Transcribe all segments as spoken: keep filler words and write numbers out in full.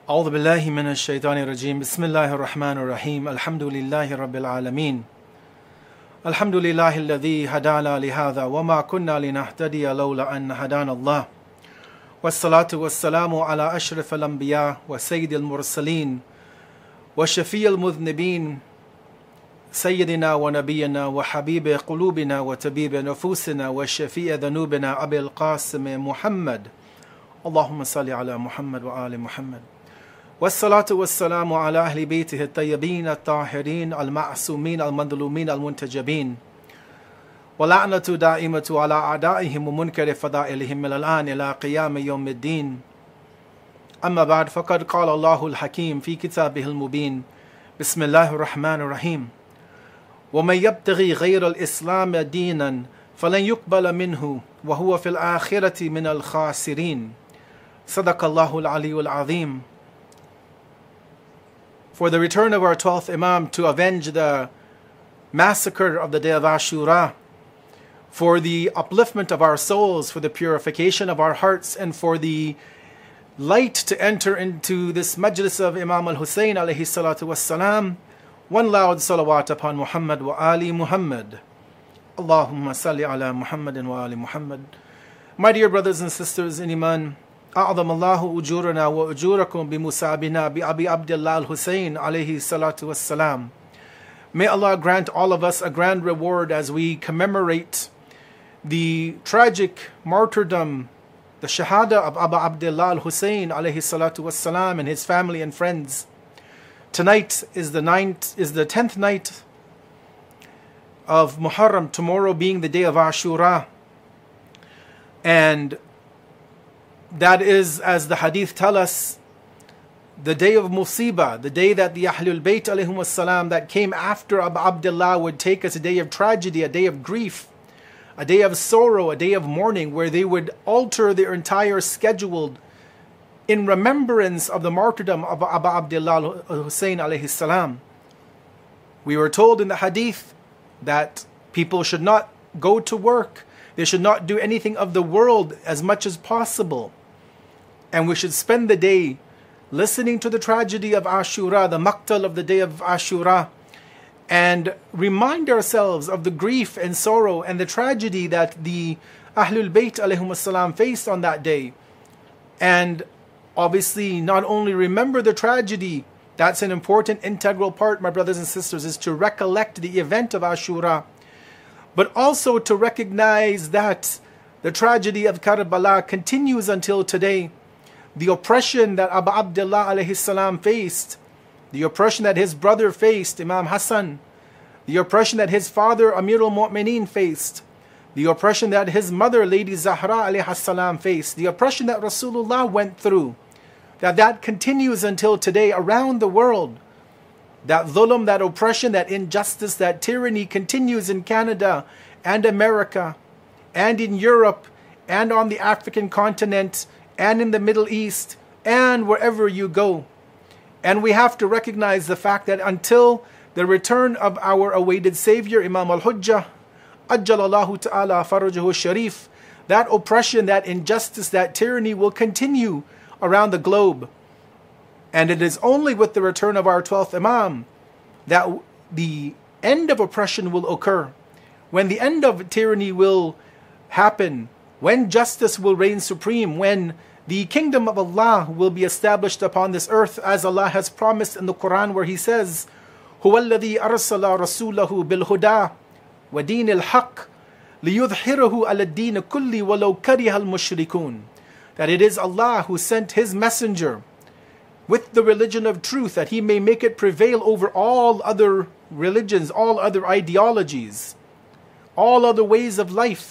أعوذ بالله من الشيطان الرجيم بسم الله الرحمن الرحيم الحمد لله رب العالمين الحمد لله الذي هدانا لهذا وما كنا لنهتدي لولا أن هدانا الله والصلاة والسلام على أشرف الأنبياء وسيد المرسلين وشفيع المذنبين سيدنا ونبينا وحبيب قلوبنا وطبيب نفوسنا وشفيع ذنوبنا أبي القاسم محمد اللهم صل على محمد وآل محمد والصلاة والسلام على أهل بيته الطيبين الطاهرين المعصومين المظلومين المنتجبين ولعنة دائمة على أعدائهم ومنكر فضائلهم من الآن إلى قيام يوم الدين. أما بعد، فقد قال الله الحكيم في كتابه المبين بسم الله الرحمن الرحيم ومن يبتغي غير الإسلام دينا فلن يقبل منه وهو في الآخرة من الخاسرين. صدق الله العلي العظيم. For the return of our twelfth Imam to avenge the massacre of the day of Ashura, for the upliftment of our souls, for the purification of our hearts, and for the light to enter into this majlis of Imam al-Hussein alayhi salatu wassalam, one loud salawat upon Muhammad wa Ali Muhammad. Allahumma salli ala Muhammadin wa Ali Muhammad. My dear brothers and sisters in Iman, أعظم الله أجورنا وأجوركم بمسابنا بأبي عبد الله الحسين عليه الصلاة والسلام. May Allah grant all of us a grand reward as we commemorate the tragic martyrdom, the shahada of Abu Abdullah al-Hussein alayhi salatu wassalam and his family and friends. Tonight is the ninth, is the tenth night of Muharram, tomorrow being the day of Ashura. And that is, as the hadith tell us, the day of Musibah, the day that the Ahlul Bayt alayhim wassalam that came after Abu Abdullah would take us, a day of tragedy, a day of grief, a day of sorrow, a day of mourning, where they would alter their entire schedule in remembrance of the martyrdom of Abu Abdullah al-Hussein alayhi salam. We were told in the hadith that people should not go to work, they should not do anything of the world as much as possible. And we should spend the day listening to the tragedy of Ashura, the maqtal of the day of Ashura, and remind ourselves of the grief and sorrow and the tragedy that the Ahlul Bayt alayhim salam faced on that day. And obviously not only remember the tragedy, that's an important integral part, my brothers and sisters, is to recollect the event of Ashura, but also to recognize that the tragedy of Karbala continues until today. The oppression that Abu Abdullah alayhi salam faced, the oppression that his brother faced, Imam Hassan, the oppression that his father Amir al-Mu'mineen faced, the oppression that his mother Lady Zahra alayhi salam faced, the oppression that Rasulullah went through, that that continues until today around the world. That dhulm, that oppression, that injustice, that tyranny continues in Canada and America and in Europe and on the African continent and in the Middle East and wherever you go. And we have to recognize the fact that until the return of our awaited Savior, Imam al-Hujjah, Ajjalallahu ta'ala farajahu sharif, that oppression, that injustice, that tyranny will continue around the globe. And it is only with the return of our twelfth Imam that the end of oppression will occur, when the end of tyranny will happen, when justice will reign supreme, when the kingdom of Allah will be established upon this earth, as Allah has promised in the Quran, where He says, هُوَ الَّذِي أَرْسَلَ رَسُولَهُ بِالْهُدَى وَدِينِ الْحَقِّ لِيُظْهِرَهُ عَلَى الدِّينِ كُلِّ وَلَوْ كَرِهَ الْمُشْرِكُونَ. That it is Allah who sent His messenger with the religion of truth, that He may make it prevail over all other religions, all other ideologies, all other ways of life.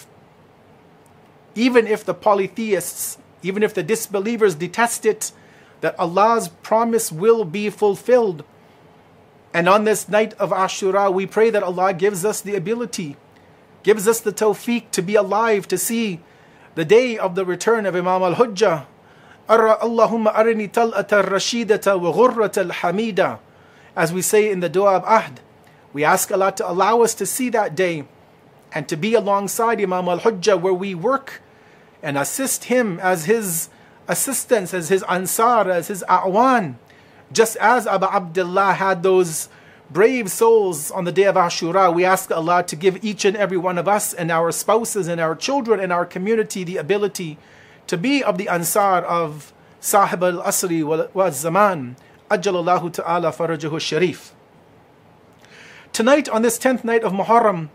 Even if the polytheists, even if the disbelievers detest it, that Allah's promise will be fulfilled. And on this night of Ashura, we pray that Allah gives us the ability, gives us the tawfiq to be alive, to see the day of the return of Imam al-Hujjah. Allahumma arini tal'ata al-rashidata wa ghurrata al-hamida. As we say in the dua of Ahd, we ask Allah to allow us to see that day and to be alongside Imam al-Hujjah, where we work and assist him as his assistants, as his ansar, as his a'wan. Just as Abu Abdullah had those brave souls on the day of Ashura, we ask Allah to give each and every one of us and our spouses and our children and our community the ability to be of the ansar of Sahib al-Asri wal-Zaman. Ajjalallahu ta'ala farajahu sharif. Tonight, on this tenth night of Muharram,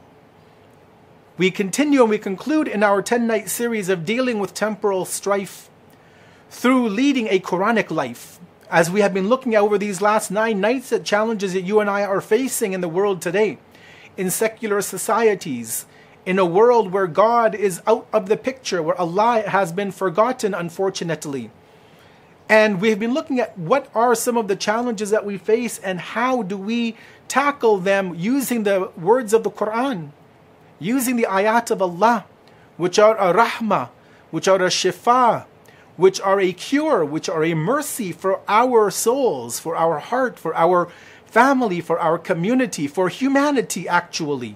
we continue and we conclude in our ten-night series of dealing with temporal strife through leading a Quranic life. As we have been looking over these last nine nights at challenges that you and I are facing in the world today, in secular societies, in a world where God is out of the picture, where Allah has been forgotten, unfortunately. And we've been looking at what are some of the challenges that we face and how do we tackle them using the words of the Quran, using the ayat of Allah, which are a rahmah, which are a shifa, which are a cure, which are a mercy for our souls, for our heart, for our family, for our community, for humanity actually.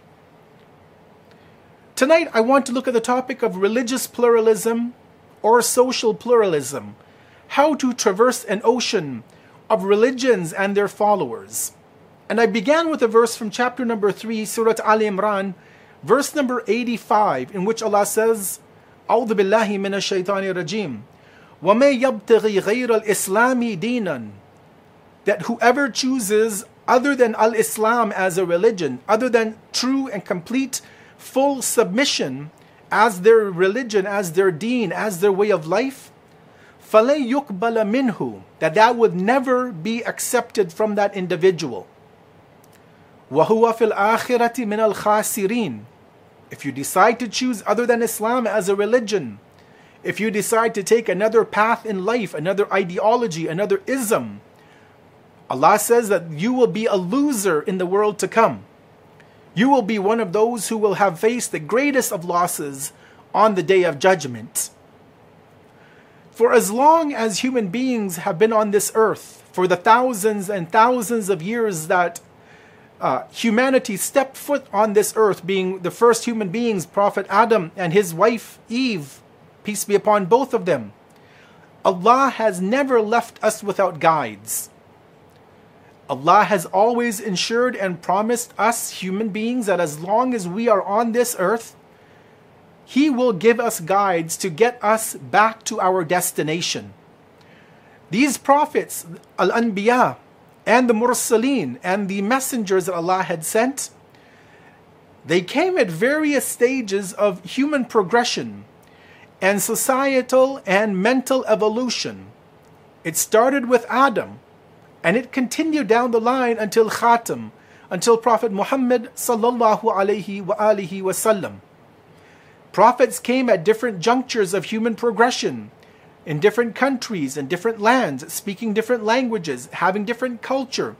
Tonight I want to look at the topic of religious pluralism or social pluralism, how to traverse an ocean of religions and their followers. And I began with a verse from chapter number three, Surah Al Imran, verse number eighty-five, in which Allah says, أعوذ بالله من الشيطان الرجيم وَمَا يَبْتَغِي غَيْرَ الْإِسْلَامِ دِينًا, that whoever chooses other than al-Islam as a religion, other than true and complete full submission as their religion, as their deen, as their way of life, فَلَن يُقْبَلَ مِنْهُ, that that would never be accepted from that individual. وَهُوَ فِي الْآخِرَةِ مِنَ الْخَاسِرِينَ, if you decide to choose other than Islam as a religion, if you decide to take another path in life, another ideology, another ism, Allah says that you will be a loser in the world to come. You will be one of those who will have faced the greatest of losses on the day of judgment. For as long as human beings have been on this earth, for the thousands and thousands of years that uh, humanity stepped foot on this earth, being the first human beings, Prophet Adam and his wife Eve, peace be upon both of them, Allah has never left us without guides. Allah has always ensured and promised us human beings that as long as we are on this earth, He will give us guides to get us back to our destination. These prophets, Al-Anbiya, and the Mursaleen, and the messengers that Allah had sent, they came at various stages of human progression and societal and mental evolution. It started with Adam, and it continued down the line until Khatam, until Prophet Muhammad sallallahu alayhi wa alihi wasallam. Prophets came at different junctures of human progression, in different countries and different lands, speaking different languages, having different culture.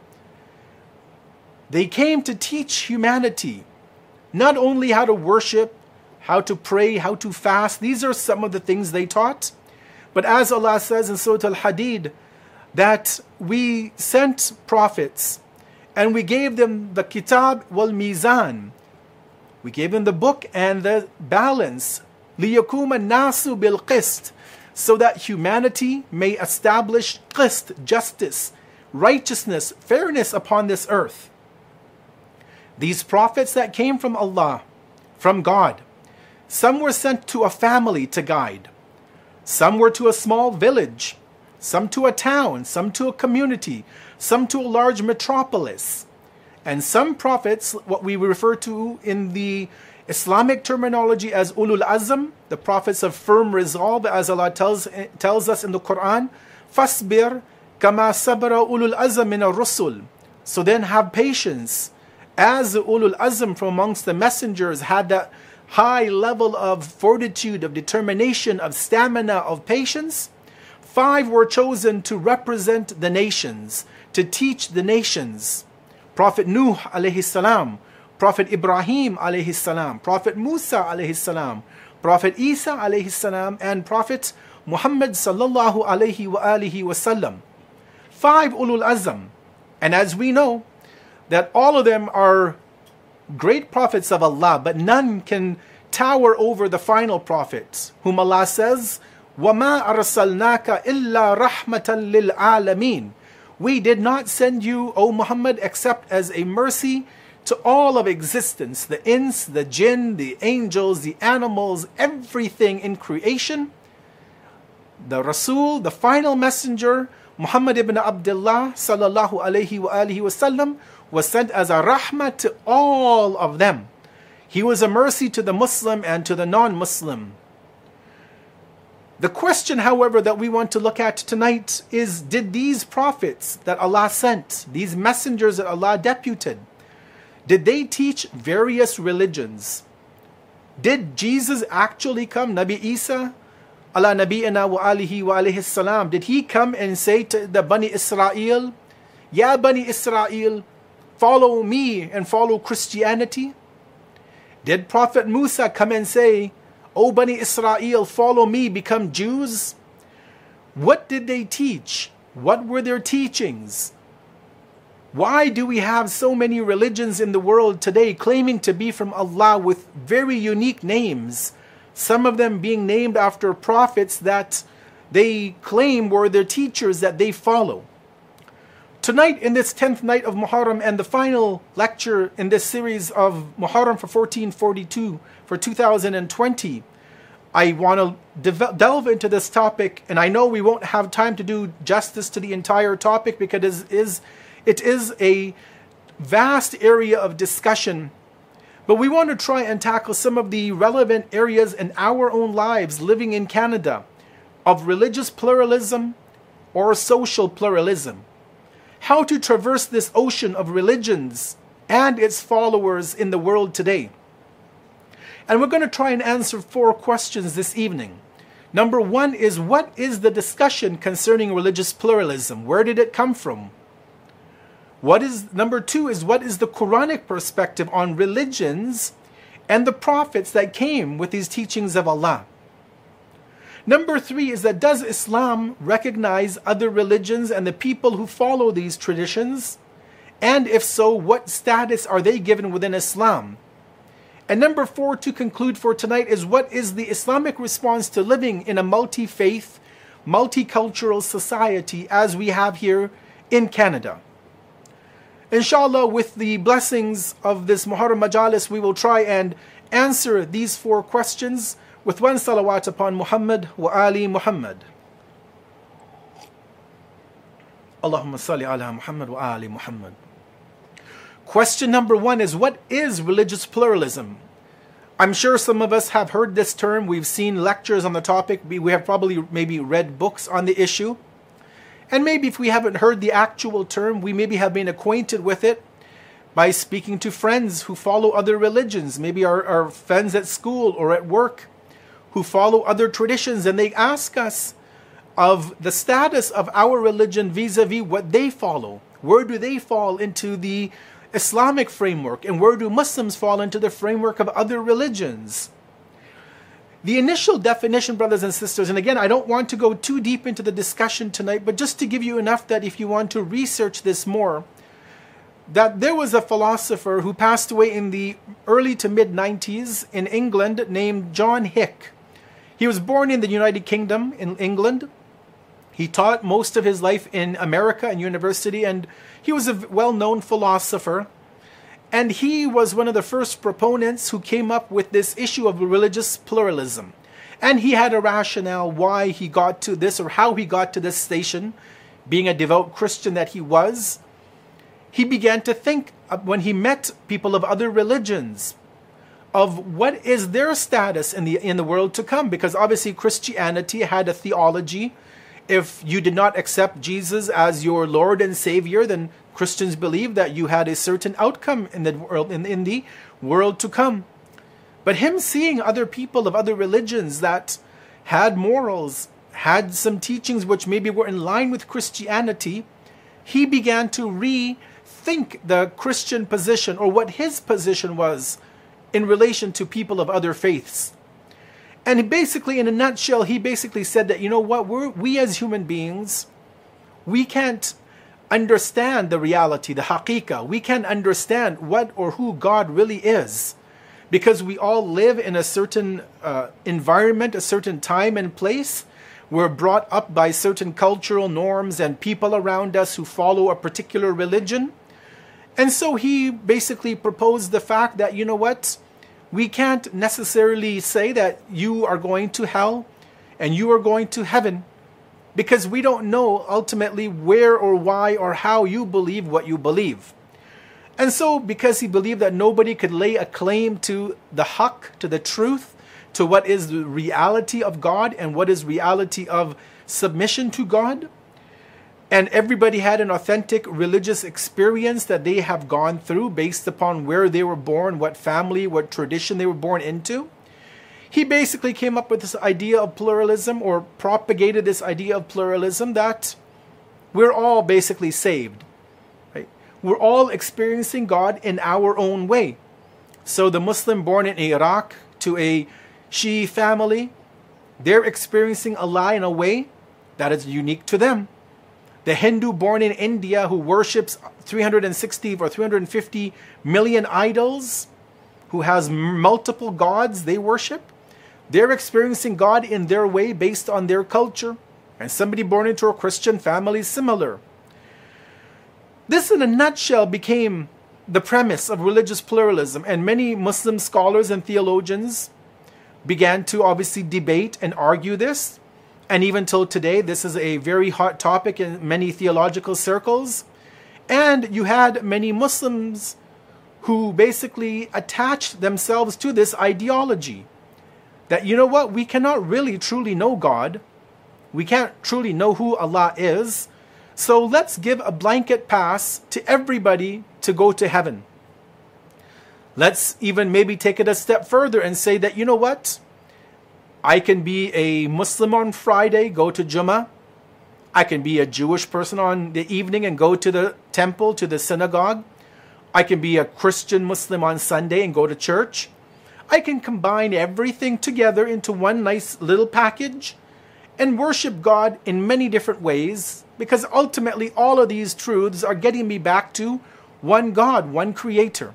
They came to teach humanity not only how to worship, how to pray, how to fast. These are some of the things they taught. But as Allah says in Surah Al-Hadid, that we sent prophets and we gave them the kitab wal mizan. We gave them the book and the balance. لِيَكُومَ النَّاسُ بِالْقِسْطِ, so that humanity may establish qist, justice, righteousness, fairness upon this earth. These prophets that came from Allah, from God, some were sent to a family to guide. Some were to a small village. Some to a town. Some to a community. Some to a large metropolis. And some prophets, what we refer to in the Islamic terminology as ulul azm, the prophets of firm resolve, as Allah tells, tells us in the Quran, فَاصْبِرْ كَمَا صَبَرَ ulul azm min ar-rusul. So then have patience, as the ulul azm from amongst the messengers had that high level of fortitude, of determination, of stamina, of patience. Five were chosen to represent the nations, to teach the nations. Prophet Nuh alayhi salam, Prophet Ibrahim alayhi salam, Prophet Musa alayhi salam, Prophet Isa alayhi salam, and Prophet Muhammad sallallahu alayhi wa alihi wasallam. Five ulul azm. And as we know, that all of them are great prophets of Allah, but none can tower over the final prophet, whom Allah says, وَمَا أَرْسَلْنَاكَ إِلَّا رَحْمَةً لِلْعَالَمِينَ. We did not send you, O Muhammad, except as a mercy to all of existence, the ins, the jinn, the angels, the animals, everything in creation. The Rasul, the final messenger, Muhammad ibn Abdullah sallallahu alayhi wa alihi wasallam, was sent as a rahmah to all of them. He was a mercy to the Muslim and to the non-Muslim. The question, however, that we want to look at tonight is, did these prophets that Allah sent, these messengers that Allah deputed, did they teach various religions? Did Jesus actually come, Nabi Isa, ala nabiyina wa alihi wa alayhi salam, did he come and say to the Bani Israel, Ya Bani Israel, follow me and follow Christianity? Did Prophet Musa come and say, O Bani Israel, follow me, become Jews? What did they teach? What were their teachings? Why do we have so many religions in the world today claiming to be from Allah with very unique names? Some of them being named after prophets that they claim were their teachers that they follow. Tonight, in this tenth night of Muharram and the final lecture in this series of Muharram for fourteen forty-two for two thousand twenty, I want to delve into this topic, and I know we won't have time to do justice to the entire topic because it is, it is a vast area of discussion. But we want to try and tackle some of the relevant areas in our own lives living in Canada of religious pluralism or social pluralism. How to traverse this ocean of religions and its followers in the world today. And we're going to try and answer four questions this evening. Number one is, what is the discussion concerning religious pluralism? Where did it come from? What is, number two is, what is the Quranic perspective on religions and the prophets that came with these teachings of Allah? Number three is that, does Islam recognize other religions and the people who follow these traditions? And if so, what status are they given within Islam? And number four, to conclude for tonight, is what is the Islamic response to living in a multi-faith, multicultural society as we have here in Canada? Inshallah, with the blessings of this Muharram Majalis, we will try and answer these four questions with one salawat upon Muhammad wa Ali Muhammad. Allahumma salli ala Muhammad wa Ali Muhammad. Question number one is, what is religious pluralism? I'm sure some of us have heard this term. We've seen lectures on the topic. We have probably maybe read books on the issue. And maybe if we haven't heard the actual term, we maybe have been acquainted with it by speaking to friends who follow other religions, maybe our, our friends at school or at work who follow other traditions, and they ask us of the status of our religion vis-a-vis what they follow. Where do they fall into the Islamic framework, and where do Muslims fall into the framework of other religions? The initial definition, brothers and sisters, and again, I don't want to go too deep into the discussion tonight, but just to give you enough that if you want to research this more, that there was a philosopher who passed away in the early to mid nineties in England named John Hick. He was born in the United Kingdom in England. He taught most of his life in America and university, and he was a well-known philosopher. And he was one of the first proponents who came up with this issue of religious pluralism. And he had a rationale why he got to this, or how he got to this station, being a devout Christian that he was. He began to think, when he met people of other religions, of what is their status in the in the world to come. Because obviously Christianity had a theology. If you did not accept Jesus as your Lord and Savior, then Christians believed that you had a certain outcome in the world in, in the world to come. But him seeing other people of other religions that had morals, had some teachings which maybe were in line with Christianity, he began to rethink the Christian position, or what his position was in relation to people of other faiths. And basically, in a nutshell, he basically said that, you know what, we're, we as human beings, we can't understand the reality, the haqiqah. We can't understand what or who God really is, because we all live in a certain uh, environment, a certain time and place. We're brought up by certain cultural norms and people around us who follow a particular religion. And so he basically proposed the fact that, you know what, we can't necessarily say that you are going to hell and you are going to heaven, because we don't know ultimately where or why or how you believe what you believe. And so because he believed that nobody could lay a claim to the haqq, to the truth, to what is the reality of God and what is reality of submission to God, and everybody had an authentic religious experience that they have gone through based upon where they were born, what family, what tradition they were born into, he basically came up with this idea of pluralism, or propagated this idea of pluralism, that we're all basically saved. Right? We're all experiencing God in our own way. So the Muslim born in Iraq to a Shi'i family, they're experiencing Allah in a way that is unique to them. The Hindu born in India who worships three hundred sixty or three hundred fifty million idols, who has multiple gods they worship, they're experiencing God in their way based on their culture. And somebody born into a Christian family, similar. This in a nutshell became the premise of religious pluralism, and many Muslim scholars and theologians began to obviously debate and argue this. And even till today, this is a very hot topic in many theological circles. And you had many Muslims who basically attached themselves to this ideology. That, you know what, we cannot really truly know God. We can't truly know who Allah is. So let's give a blanket pass to everybody to go to heaven. Let's even maybe take it a step further and say that, you know what? I can be a Muslim on Friday, go to Jummah. I can be a Jewish person on the evening and go to the temple, to the synagogue. I can be a Christian Muslim on Sunday and go to church. I can combine everything together into one nice little package and worship God in many different ways, because ultimately all of these truths are getting me back to one God, one Creator.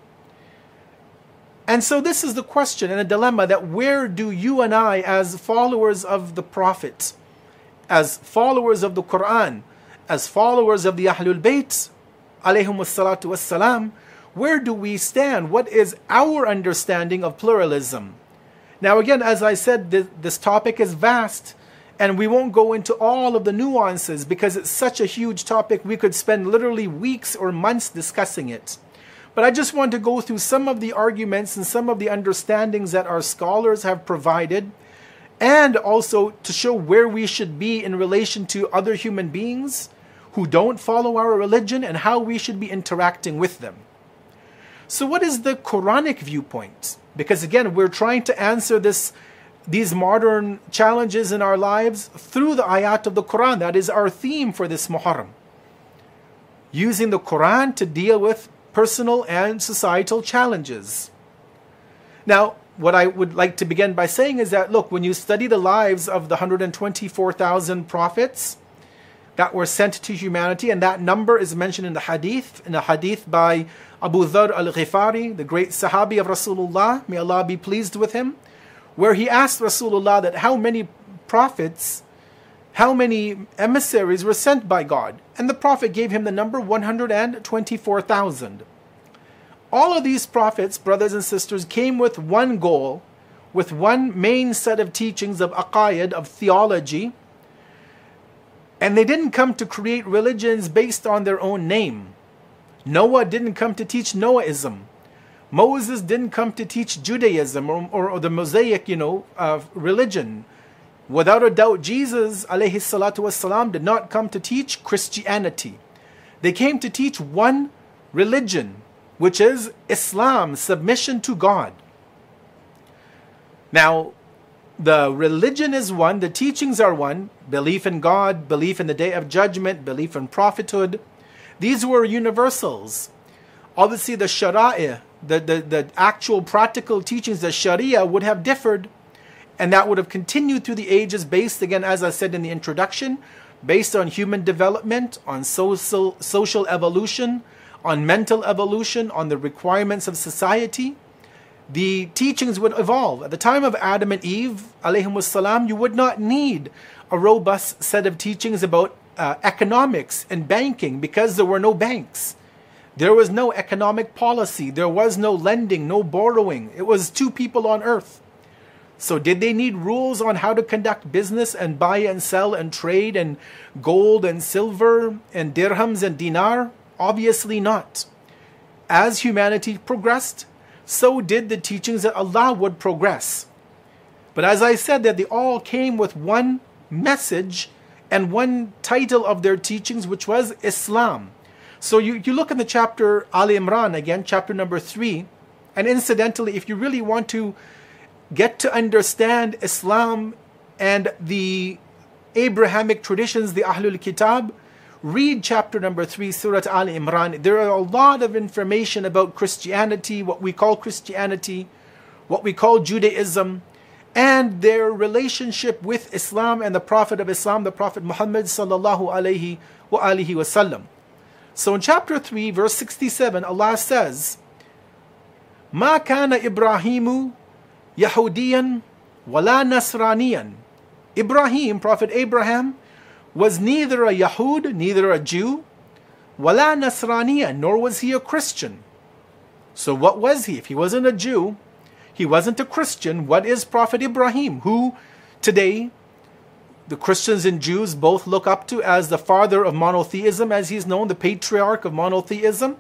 And so this is the question and a dilemma, that where do you and I, as followers of the Prophet, as followers of the Quran, as followers of the Ahlul Bayt, alayhimus salatu wassalam, where do we stand? What is our understanding of pluralism? Now again, as I said, this, this topic is vast, and we won't go into all of the nuances because it's such a huge topic. We could spend literally weeks or months discussing it. But I just want to go through some of the arguments and some of the understandings that our scholars have provided, and also to show where we should be in relation to other human beings who don't follow our religion and how we should be interacting with them. So what is the Quranic viewpoint? Because again, we're trying to answer this, these modern challenges in our lives through the ayat of the Quran. That is our theme for this Muharram. Using the Quran to deal with personal and societal challenges. Now, what I would like to begin by saying is that, look, when you study the lives of the one hundred twenty-four thousand prophets that were sent to humanity, and that number is mentioned in the hadith, in a hadith by Abu Dharr al-Ghifari, the great Sahabi of Rasulullah, may Allah be pleased with him, where he asked Rasulullah that how many prophets, how many emissaries were sent by God. And the Prophet gave him the number one hundred twenty-four thousand. All of these prophets, brothers and sisters, came with one goal, with one main set of teachings of aqaid, of theology. And they didn't come to create religions based on their own name. Noah didn't come to teach Noahism. Moses didn't come to teach Judaism or, or, or the Mosaic, you know, uh, religion. Without a doubt, Jesus, alayhi salatu wassalam, did not come to teach Christianity. They came to teach one religion, which is Islam, submission to God. Now, the religion is one, the teachings are one, belief in God, belief in the Day of Judgment, belief in prophethood. These were universals. Obviously, the Shariah, the, the, the actual practical teachings, the Sharia, would have differed. And that would have continued through the ages based, again, as I said in the introduction, based on human development, on social, social evolution, on mental evolution, on the requirements of society. the teachings would evolve. At the time of Adam and Eve, alayhimus salam, you would not need a robust set of teachings about uh, economics and banking because there were no banks. There was no economic policy. There was no lending, no borrowing. It was two people on earth. So did they need rules on how to conduct business and buy and sell and trade and gold and silver and dirhams and dinar? Obviously not. As humanity progressed, so did the teachings that Allah would progress. But as I said, that they all came with one message and one title of their teachings, which was Islam. So you, you look in the chapter Ali Imran, again, chapter number three, and incidentally, if you really want to get to understand Islam and the Abrahamic traditions, the Ahlul Kitab, read chapter number three, Surah Ali Imran. There are a lot of information about Christianity, what we call Christianity, what we call Judaism, and their relationship with Islam and the Prophet of Islam, the Prophet Muhammad sallallahu alayhi wa alihi wasallam. So in chapter three, verse sixty-seven, Allah says, "Ma kana Ibrahimu Yahudiyan wala Nasraniyan." Ibrahim, Prophet Abraham, was neither a Yahud, neither a Jew, wala Nasraniyan, nor was he a Christian. So what was he? If he wasn't a Jew, he wasn't a Christian, what is Prophet Ibrahim, who today the Christians and Jews both look up to as the father of monotheism, as he's known, the patriarch of monotheism?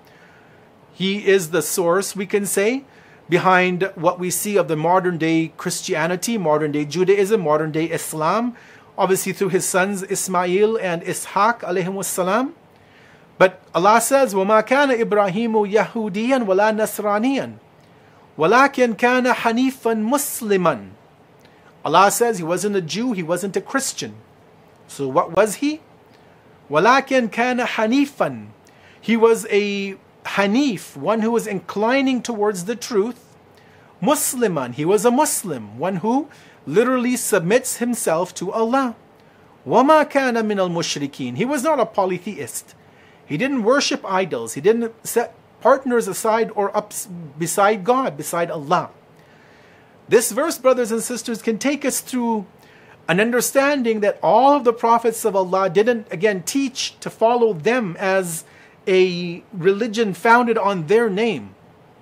He is the source, we can say, behind what we see of the modern day Christianity, modern day Judaism, modern day Islam, obviously through his sons Ismail and Ishaq alayhimus salam. But Allah says, وَمَا كَانَ إِبْرَاهِيمُ يَهُودِيًا وَلَا نَصْرَانِيًا وَلَكِنْ كَانَ حَنِيفًا مُسْلِمًا. Allah says he wasn't a Jew, he wasn't a Christian. So what was he? وَلَكِنْ كَانَ حَنِيفًا. He was a Hanif, one who was inclining towards the truth. Musliman, he was a Muslim, one who literally submits himself to Allah. وَمَا كَانَ مِنَ الْمُشْرِكِينَ. He was not a polytheist. He didn't worship idols. He didn't set partners aside or up beside God, beside Allah. This verse, brothers and sisters, can take us through an understanding that all of the prophets of Allah didn't, again, teach to follow them as a religion founded on their name.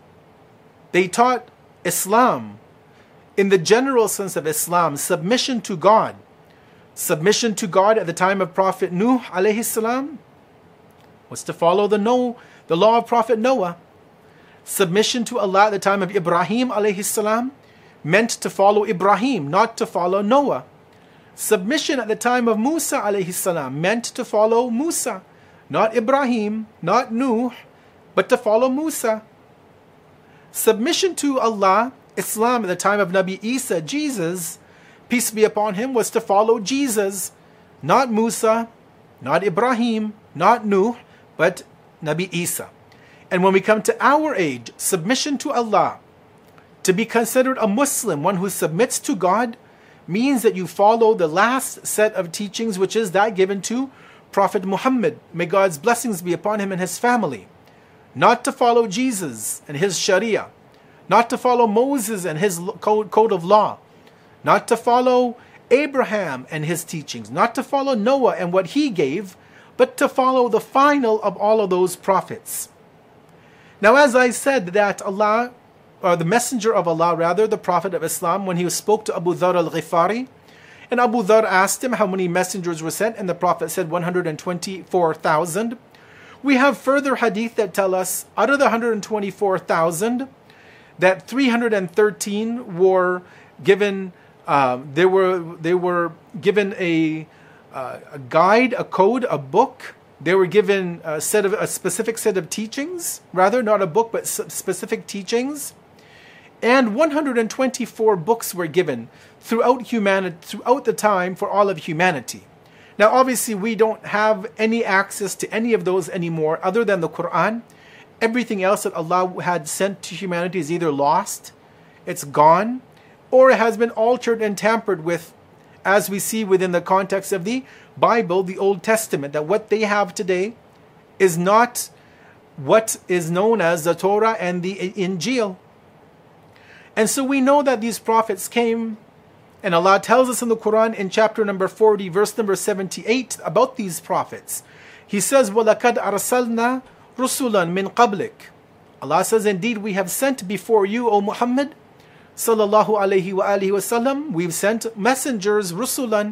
They taught Islam in the general sense of Islam, submission to God. Submission to God at the time of Prophet Nuh alayhi salam was to follow the, no, the law of Prophet Noah. Submission to Allah at the time of Ibrahim alayhi salam meant to follow Ibrahim, not to follow Noah. Submission at the time of Musa alayhi salam meant to follow Musa, not Ibrahim, not Nuh, but to follow Musa. Submission to Allah, Islam at the time of Nabi Isa, Jesus, peace be upon him, was to follow Jesus, not Musa, not Ibrahim, not Nuh, but Nabi Isa. And when we come to our age, submission to Allah, to be considered a Muslim, one who submits to God, means that you follow the last set of teachings, which is that given to Prophet Muhammad, may God's blessings be upon him and his family. Not to follow Jesus and his Sharia, not to follow Moses and his code, code of law, not to follow Abraham and his teachings, not to follow Noah and what he gave, but to follow the final of all of those prophets. Now, as I said, that Allah, or the messenger of Allah rather, the Prophet of Islam, when he spoke to Abu Dhar al-Ghifari, and Abu Dhar asked him how many messengers were sent, and the Prophet said one hundred twenty-four thousand. We have further hadith that tell us out of the one hundred twenty-four thousand, that three hundred thirteen were given, uh, they were they were given a, uh, a guide, a code, a book. They were given a set of a specific set of teachings, rather not a book, but specific teachings. And one hundred twenty-four books were given throughout humanity, throughout the time for all of humanity. Now, obviously, we don't have any access to any of those anymore, other than the Quran. Everything else that Allah had sent to humanity is either lost, it's gone, or it has been altered and tampered with, as we see within the context of the Bible, the Old Testament, that what they have today is not what is known as the Torah and the Injil. And so we know that these prophets came, and Allah tells us in the Quran in chapter number forty, verse number seventy-eight about these prophets. He says, وَلَقَدْ أَرْسَلْنَا رُسُلًا مِنْ قَبْلِكَ. Allah says, indeed, we have sent before you, O Muhammad, sallallahu alayhi wa alihi wasallam, we've sent messengers, rusulan,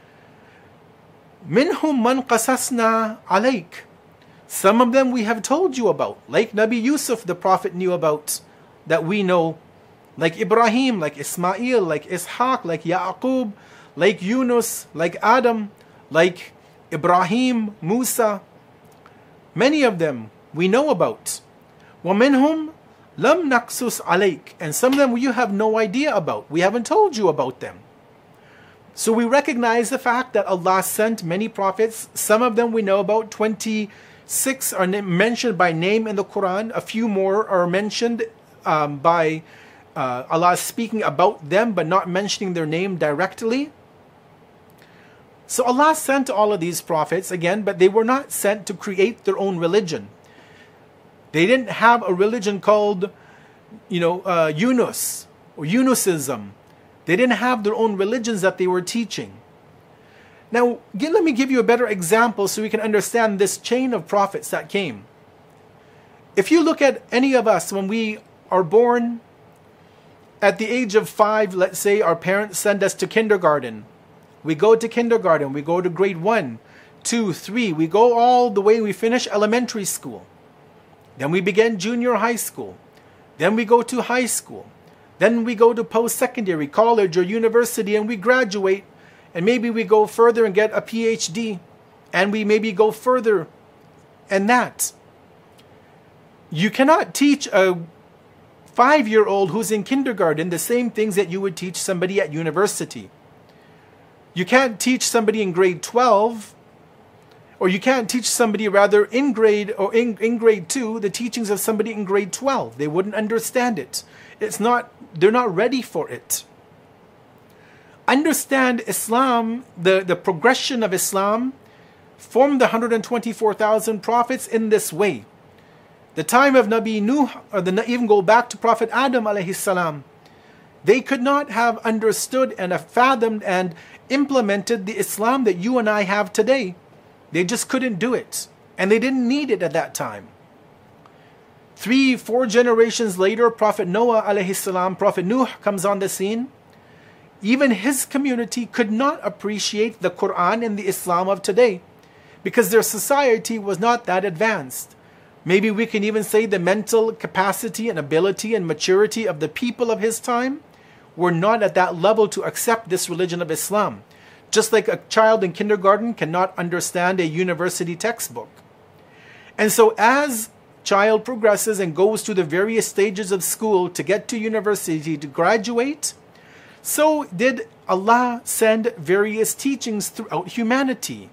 minhum man qasasna alayk. Some of them we have told you about, like Nabi Yusuf, the Prophet knew about, that we know, like Ibrahim, like Ismail, like Ishaq, like Yaqub, like Yunus, like Adam, like Ibrahim, Musa. Many of them we know about. وَمِنْهُمْ لَمْ نَقْسُسْ عَلَيْكَ. And some of them you have no idea about. We haven't told you about them. So we recognize the fact that Allah sent many prophets. Some of them we know about. twenty-six are mentioned by name in the Quran. A few more are mentioned um, by uh, Allah speaking about them but not mentioning their name directly. So Allah sent all of these prophets again, but they were not sent to create their own religion. They didn't have a religion called, you know, uh, Yunus or Yunusism. They didn't have their own religions that they were teaching. Now, get, let me give you a better example so we can understand this chain of prophets that came. If you look at any of us when we are born, at the age of five, let's say our parents send us to kindergarten. We go to kindergarten, we go to grade one, two, three, we go all the way, we finish elementary school. Then we begin junior high school. Then we go to high school. Then we go to post-secondary, college or university, and we graduate. And maybe we go further and get a P H D. And we maybe go further and that. You cannot teach a five-year-old who's in kindergarten the same things that you would teach somebody at university. You can't teach somebody in grade twelve, or you can't teach somebody rather in grade or in, in grade two the teachings of somebody in grade twelve. They wouldn't understand it. It's not, they're not ready for it. Understand Islam, the, the progression of Islam from the one hundred twenty-four thousand prophets in this way. The time of Nabi Nuh, or the, even go back to Prophet Adam alayhi salam, they could not have understood and have fathomed and implemented the Islam that you and I have today. They just couldn't do it. And they didn't need it at that time. Three, four generations later, Prophet Noah alayhi salam, Prophet Nuh comes on the scene. Even his community could not appreciate the Quran and the Islam of today because their society was not that advanced. Maybe we can even say the mental capacity and ability and maturity of the people of his time were not at that level to accept this religion of Islam. Just like a child in kindergarten cannot understand a university textbook. And so as child progresses and goes through the various stages of school to get to university to graduate, so did Allah send various teachings throughout humanity.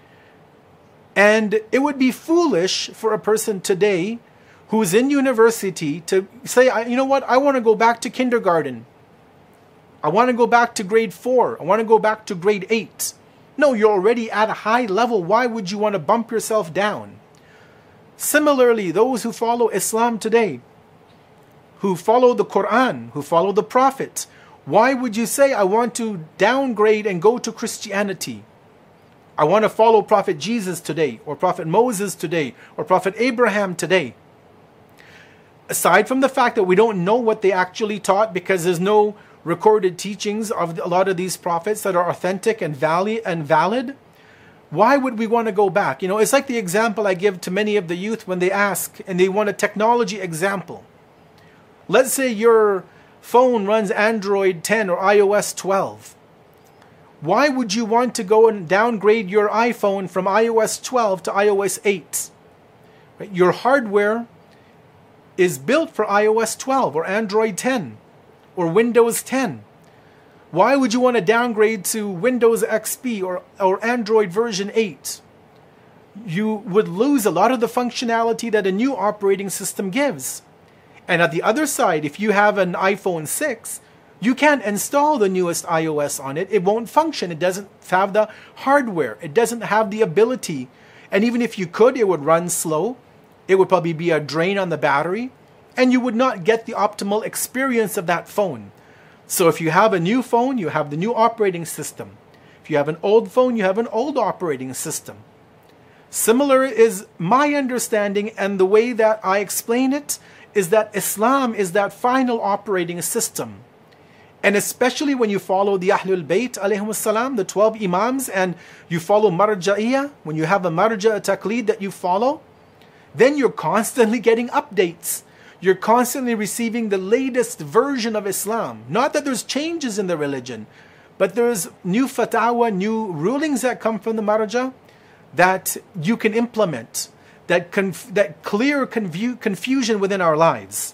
And it would be foolish for a person today who's in university to say, you know what, I want to go back to kindergarten. I want to go back to grade four. I want to go back to grade eight. No, you're already at a high level. Why would you want to bump yourself down? Similarly, those who follow Islam today, who follow the Quran, who follow the Prophet, why would you say, I want to downgrade and go to Christianity? I want to follow Prophet Jesus today, or Prophet Moses today, or Prophet Abraham today. Aside from the fact that we don't know what they actually taught because there's no recorded teachings of a lot of these prophets that are authentic and valid and valid, why would we want to go back? You know, it's like the example I give to many of the youth when they ask and they want a technology example. Let's say your phone runs Android ten or i O S twelve. Why would you want to go and downgrade your iPhone from i O S twelve to i O S eight? Right? Your hardware is built for i O S twelve or Android ten. Or Windows ten. Why would you want to downgrade to Windows X P or, or Android version eight? You would lose a lot of the functionality that a new operating system gives. And at the other side, if you have an iPhone six, you can't install the newest iOS on it. It won't function. It doesn't have the hardware. It doesn't have the ability. And even if you could, it would run slow. It would probably be a drain on the battery. and you would not get the optimal experience of that phone. So if you have a new phone, you have the new operating system. If you have an old phone, you have an old operating system. Similar is my understanding, and the way that I explain it is that Islam is that final operating system. And especially when you follow the Ahlul Bayt alayhim salam, the twelve Imams, and you follow Marja'iyah, when you have a Marja' Taqleed that you follow, then you're constantly getting updates. You're constantly receiving the latest version of Islam. Not that there's changes in the religion, but there's new fatwa, new rulings that come from the Marja' that you can implement, that, conf- that clear confu- confusion within our lives.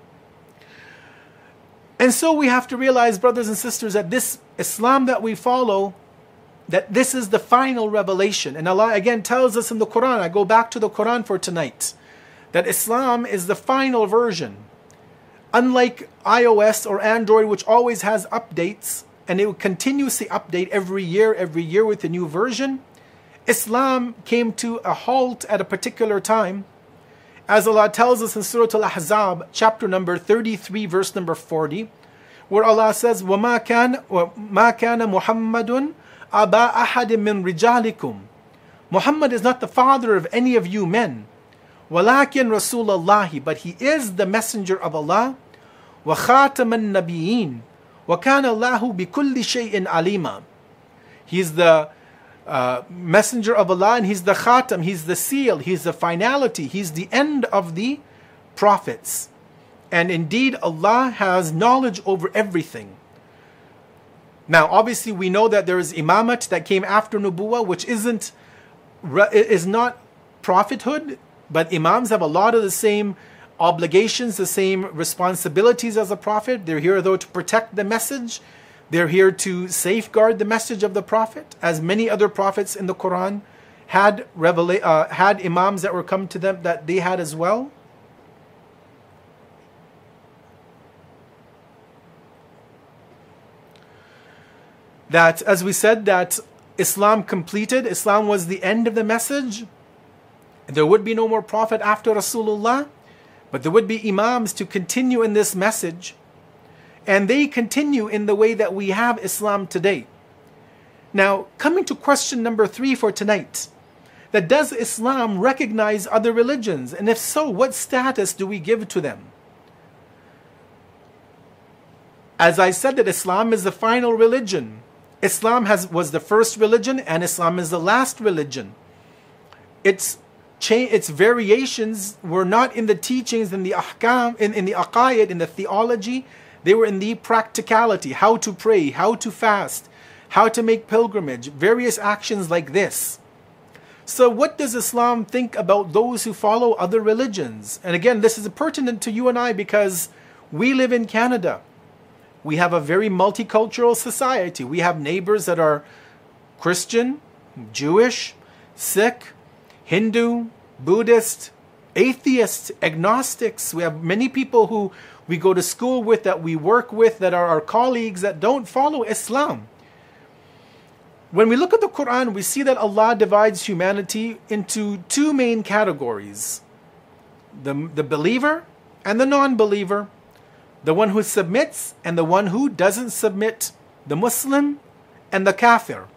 And so we have to realize, brothers and sisters, that this Islam that we follow, that this is the final revelation. And Allah again tells us in the Quran, I go back to the Quran for tonight, that Islam is the final version. Unlike iOS or Android, which always has updates, and it will continuously update every year, every year with a new version, Islam came to a halt at a particular time. As Allah tells us in Surah Al-Ahzab, chapter number thirty-three, verse number forty, where Allah says, وَمَا كَانَ وَمَا كَانَ مُحَمَّدٌ أَبَا أَحَدٍ مِّن رِجَالِكُمْ. Muhammad is not the father of any of you men. وَلَكِنْ رَسُولَ اللَّهِ. But he is the messenger of Allah. وَخَاتَمَ النَّبِيِّينَ وَكَانَ اللَّهُ بِكُلِّ شَيْءٍ عَلِيمًا. He is the Uh, messenger of Allah, and he's the khatam, he's the seal, he's the finality, he's the end of the prophets. And indeed, Allah has knowledge over everything. Now, obviously, we know that there is imamat that came after nubuwah, which isn't is not prophethood, but imams have a lot of the same obligations, the same responsibilities as a prophet. They're here, though, to protect the message. They're here to safeguard the message of the Prophet, as many other prophets in the Quran had revela- uh, had imams that were come to them that they had as well. That, as we said, that Islam completed, Islam was the end of the message. There would be no more prophet after Rasulullah, but there would be imams to continue in this message. And they continue in the way that we have Islam today. Now, coming to question number three for tonight, that does Islam recognize other religions? And if so, what status do we give to them? As I said, that Islam is the final religion. Islam has was the first religion, and Islam is the last religion. Its cha- its variations were not in the teachings, in the ahkam, in, in the aqaid, in the theology. They were in the practicality, how to pray, how to fast, how to make pilgrimage, various actions like this. So what does Islam think about those who follow other religions? And again, this is pertinent to you and I because we live in Canada. We have a very multicultural society. We have neighbors that are Christian, Jewish, Sikh, Hindu, Buddhist, atheists, agnostics. We have many people who we go to school with, that we work with, that are our colleagues, that don't follow Islam. When we look at the Quran, we see that Allah divides humanity into two main categories. The, the believer and the non-believer. The one who submits and the one who doesn't submit. The Muslim and the Kafir.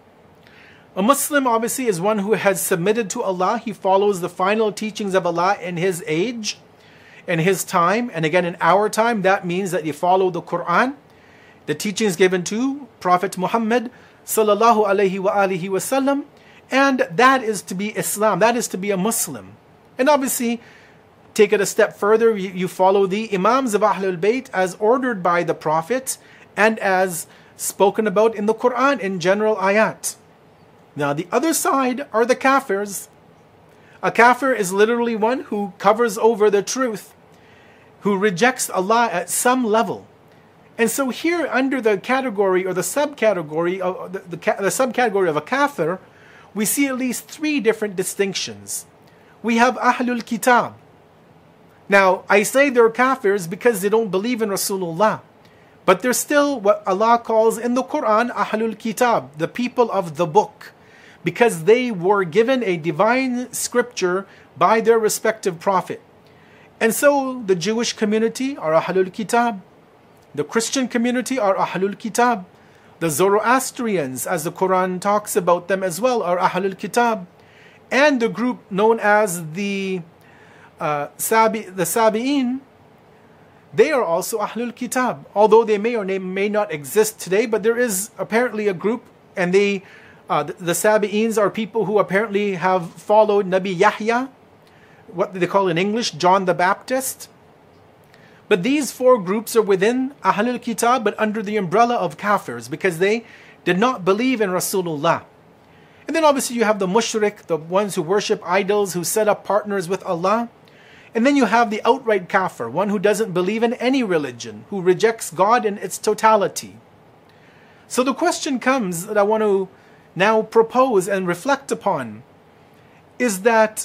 A Muslim obviously is one who has submitted to Allah. He follows the final teachings of Allah in his age, in his time. And again, in our time, that means that you follow the Quran, the teachings given to Prophet Muhammad sallallahu alaihi wa alihi wasallam, and that is to be Islam. That is to be a Muslim. And obviously, take it a step further, you, you follow the Imams of Ahlul Bayt as ordered by the Prophet and as spoken about in the Quran in general ayat. Now, the other side are the Kafirs. A kafir is literally one who covers over the truth, who rejects Allah at some level. And so here, under the category or the subcategory of the, the, the subcategory of a kafir, we see at least three different distinctions. We have Ahlul Kitab. Now, I say they're kafirs because they don't believe in Rasulullah. But they're still what Allah calls in the Quran Ahlul Kitab, the people of the book, because they were given a divine scripture by their respective prophet. And so the Jewish community are Ahlul Kitab. The Christian community are Ahlul Kitab. The Zoroastrians, as the Quran talks about them as well, are Ahlul Kitab. And the group known as the uh, Sabi, the Sabi'in, they are also Ahlul Kitab. Although they may or they may not exist today, but there is apparently a group, and they, uh, the, the Sabi'ins are people who apparently have followed Nabi Yahya, what they call in English, John the Baptist. But these four groups are within Ahlul Kitab, but under the umbrella of Kafirs, because they did not believe in Rasulullah. And then obviously you have the mushrik, the ones who worship idols, who set up partners with Allah. And then you have the outright kafir, one who doesn't believe in any religion, who rejects God in its totality. So the question comes that I want to now propose and reflect upon is that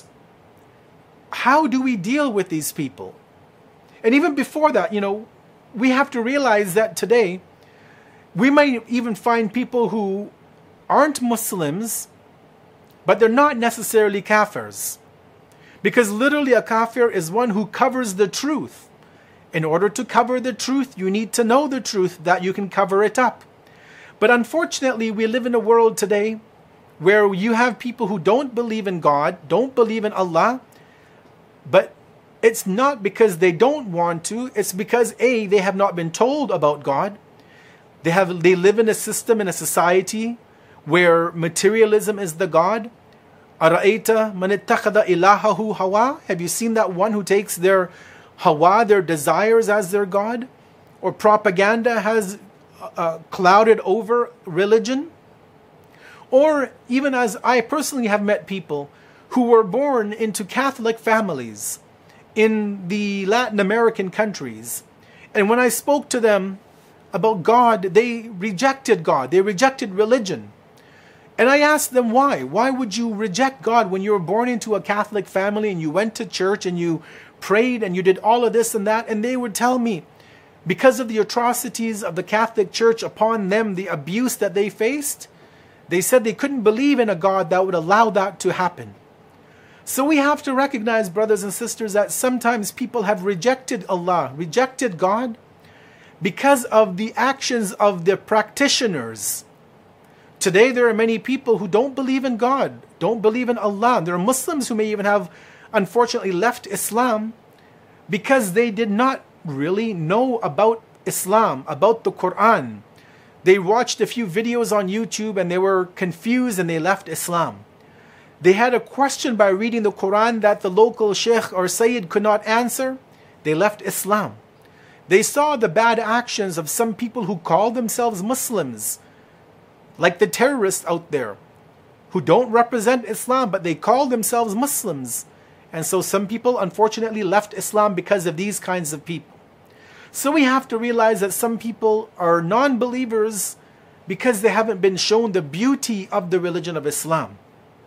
how do we deal with these people? And even before that, you know, we have to realize that today we might even find people who aren't Muslims, but they're not necessarily kafirs. Because literally a kafir is one who covers the truth. In order to cover the truth, you need to know the truth that you can cover it up. But unfortunately, we live in a world today where you have people who don't believe in God, don't believe in Allah, but it's not because they don't want to, it's because A, they have not been told about God. They have they live in a system, in a society where materialism is the God. Ara'ayta man ittakhadha ilahahu hawa? Have you seen that one who takes their hawa, their desires, as their God? Or propaganda has uh, clouded over religion? Or even as I personally have met people who were born into Catholic families in the Latin American countries. And when I spoke to them about God, they rejected God. They rejected religion. And I asked them why. Why would you reject God when you were born into a Catholic family and you went to church and you prayed and you did all of this and that? And they would tell me, because of the atrocities of the Catholic Church upon them, the abuse that they faced, they said they couldn't believe in a God that would allow that to happen. So we have to recognize, brothers and sisters, that sometimes people have rejected Allah, rejected God, because of the actions of the practitioners. Today there are many people who don't believe in God, don't believe in Allah. There are Muslims who may even have, unfortunately, left Islam because they did not really know about Islam, about the Quran. They watched a few videos on YouTube and they were confused and they left Islam. They had a question by reading the Quran that the local sheikh or sayyid could not answer. They left Islam. They saw the bad actions of some people who call themselves Muslims, like the terrorists out there, who don't represent Islam, but they call themselves Muslims. And so some people unfortunately left Islam because of these kinds of people. So we have to realize that some people are non-believers because they haven't been shown the beauty of the religion of Islam.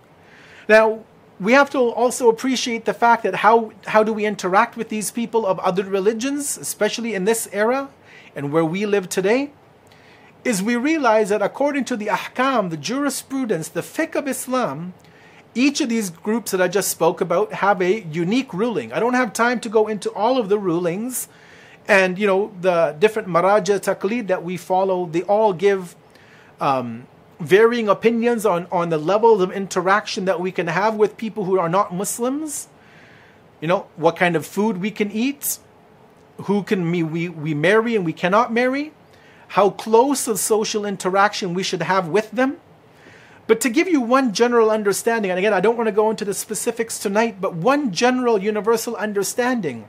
Now, we have to also appreciate the fact that how, how do we interact with these people of other religions, especially in this era and where we live today, is we realize that according to the ahkam, the jurisprudence, the fiqh of Islam, each of these groups that I just spoke about have a unique ruling. I don't have time to go into all of the rulings and, you know, the different maraja taqlid that we follow. They all give um, varying opinions on, on the levels of interaction that we can have with people who are not Muslims. You know, what kind of food we can eat, who can we, we, we marry and we cannot marry, how close of social interaction we should have with them. But to give you one general understanding, and again, I don't want to go into the specifics tonight, but one general universal understanding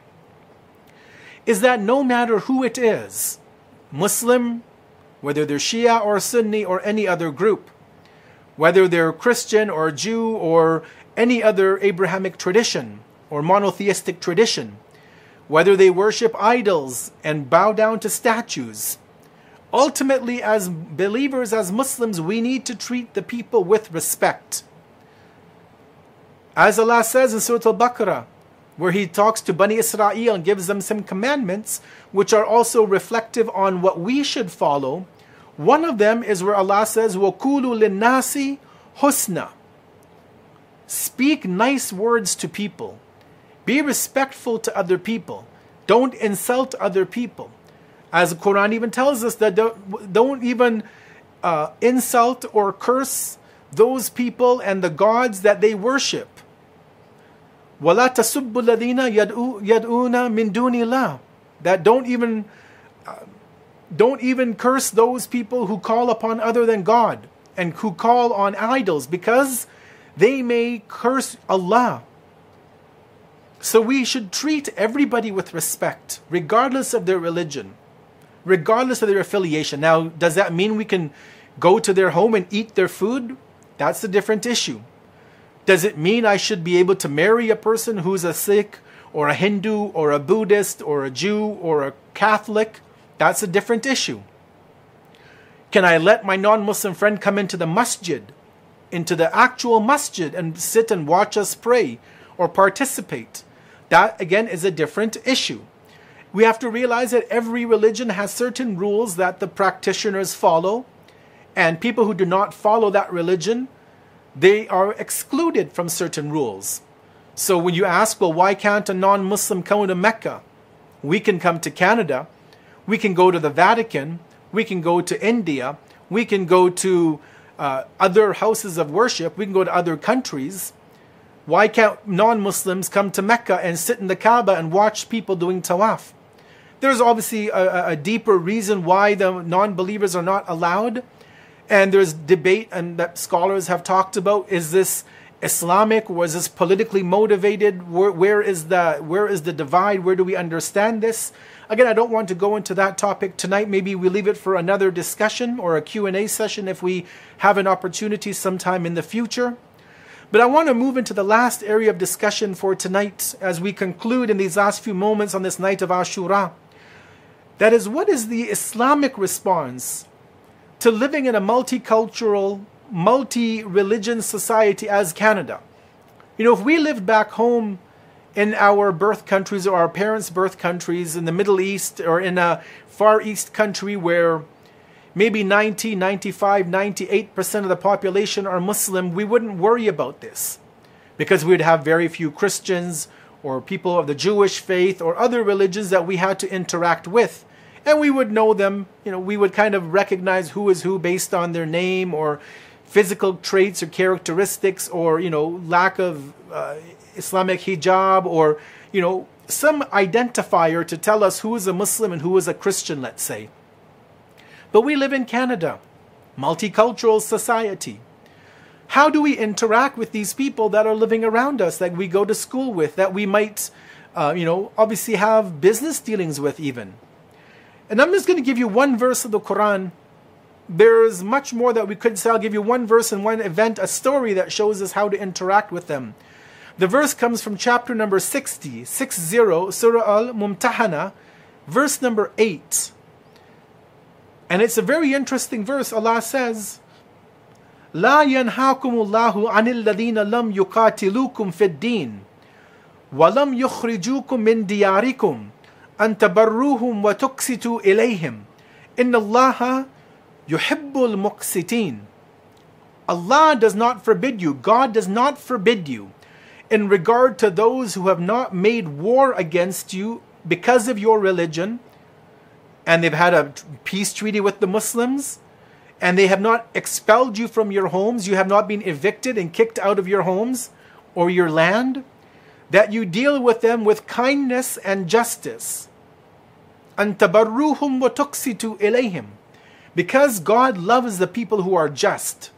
is that no matter who it is, Muslim, whether they're Shia or Sunni or any other group, whether they're Christian or Jew or any other Abrahamic tradition or monotheistic tradition, whether they worship idols and bow down to statues, ultimately, as believers, as Muslims, we need to treat the people with respect. As Allah says in Surah Al-Baqarah, where He talks to Bani Israel and gives them some commandments, which are also reflective on what we should follow. One of them is where Allah says, وَقُولُوا لِلنَّاسِ husna. Speak nice words to people. Be respectful to other people. Don't insult other people. As the Quran even tells us that don't, don't even uh, insult or curse those people and the gods that they worship. وَلَا تَسُبُّ الَّذِينَ يَدْعُونَ مِن دُونِ اللَّهِ. That don't even uh, don't even curse those people who call upon other than God and who call on idols, because they may curse Allah. So we should treat everybody with respect, regardless of their religion, regardless of their affiliation. Now, does that mean we can go to their home and eat their food? That's a different issue. Does it mean I should be able to marry a person who's a Sikh or a Hindu or a Buddhist or a Jew or a Catholic? That's a different issue. Can I let my non-Muslim friend come into the masjid, into the actual masjid, and sit and watch us pray or participate? That, again, is a different issue. We have to realize that every religion has certain rules that the practitioners follow, and people who do not follow that religion, they are excluded from certain rules. So when you ask, well, why can't a non-Muslim come to Mecca? We can come to Canada. We can go to the Vatican. We can go to India. We can go to uh, other houses of worship. We can go to other countries. Why can't non-Muslims come to Mecca and sit in the Kaaba and watch people doing tawaf? There's obviously a, a deeper reason why the non-believers are not allowed. And there's debate, and that scholars have talked about, is this Islamic, was this politically motivated? Where, where is the where is the divide? Where do we understand this? Again, I don't want to go into that topic tonight. Maybe we leave it for another discussion or a Q and A session if we have an opportunity sometime in the future. But I want to move into the last area of discussion for tonight as we conclude in these last few moments on this night of Ashura. That is, what is the Islamic response to living in a multicultural, multi-religion society as Canada? You know, if we lived back home in our birth countries or our parents' birth countries in the Middle East or in a Far East country where maybe ninety, ninety-five, ninety-eight percent of the population are Muslim, we wouldn't worry about this because we'd have very few Christians or people of the Jewish faith or other religions that we had to interact with. And we would know them, you know, we would kind of recognize who is who based on their name or physical traits or characteristics or, you know, lack of uh, Islamic hijab or, you know, some identifier to tell us who is a Muslim and who is a Christian, let's say. But we live in Canada, multicultural society. How do we interact with these people that are living around us, that we go to school with, that we might, uh, you know, obviously have business dealings with even? And I'm just going to give you one verse of the Quran. There's much more that we could say. I'll give you one verse and one event, a story that shows us how to interact with them. The verse comes from chapter number sixty, six zero, Surah Al-Mumtahana, verse number eight. And it's a very interesting verse. Allah says, لا ينهاكم الله عن الذين لم يقاتلوكم في الدين ولم يخرجوكم من دياركم أن تبروهم وتقسطوا إليهم إن الله يحب المقسطين. Allah does not forbid you, God does not forbid you in regard to those who have not made war against you because of your religion, and they've had a peace treaty with the Muslims, and they have not expelled you from your homes, you have not been evicted and kicked out of your homes or your land, that you deal with them with kindness and justice. أَن تَبَرُّوهُمْ وَتُقْسِطُوا إِلَيْهِمْ. Because God loves the people who are just.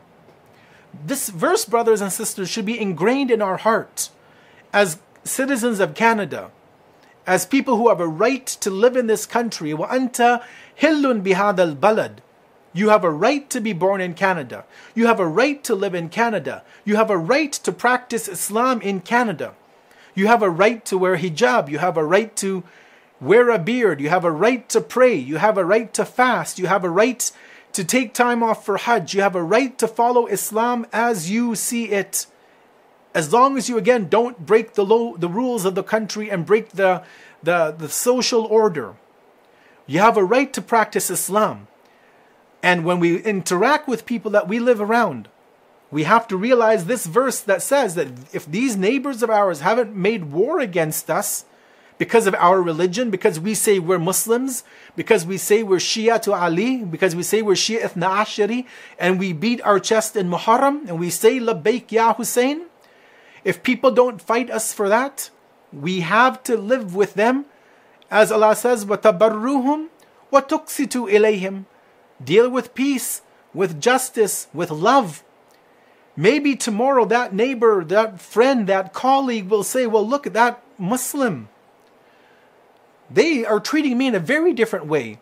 This verse, brothers and sisters, should be ingrained in our heart as citizens of Canada, as people who have a right to live in this country. وَأَنْتَ هِلٌّ بِهَذَا الْبَلَدِ. You have a right to be born in Canada. You have a right to live in Canada. You have a right to practice Islam in Canada. You have a right to wear hijab. You have a right to wear a beard. You have a right to pray. You have a right to fast. You have a right to take time off for Hajj. You have a right to follow Islam as you see it. As long as you, again, don't break the law, the rules of the country and break the, the, the social order. You have a right to practice Islam. And when we interact with people that we live around, We have to realize this verse that says that if these neighbors of ours haven't made war against us because of our religion, because we say we're Muslims, because we say we're Shia to Ali, because we say we're Shia Ithna Ashari, and we beat our chest in Muharram, and we say Labbaik Ya Hussein, if people don't fight us for that, we have to live with them. As Allah says, وَتَبَرُّهُمْ وَتُقْسِتُوا إِلَيْهِمْ. Deal with peace, with justice, with love. Maybe tomorrow that neighbor, that friend, that colleague will say, well, look at that Muslim. They are treating me in a very different way.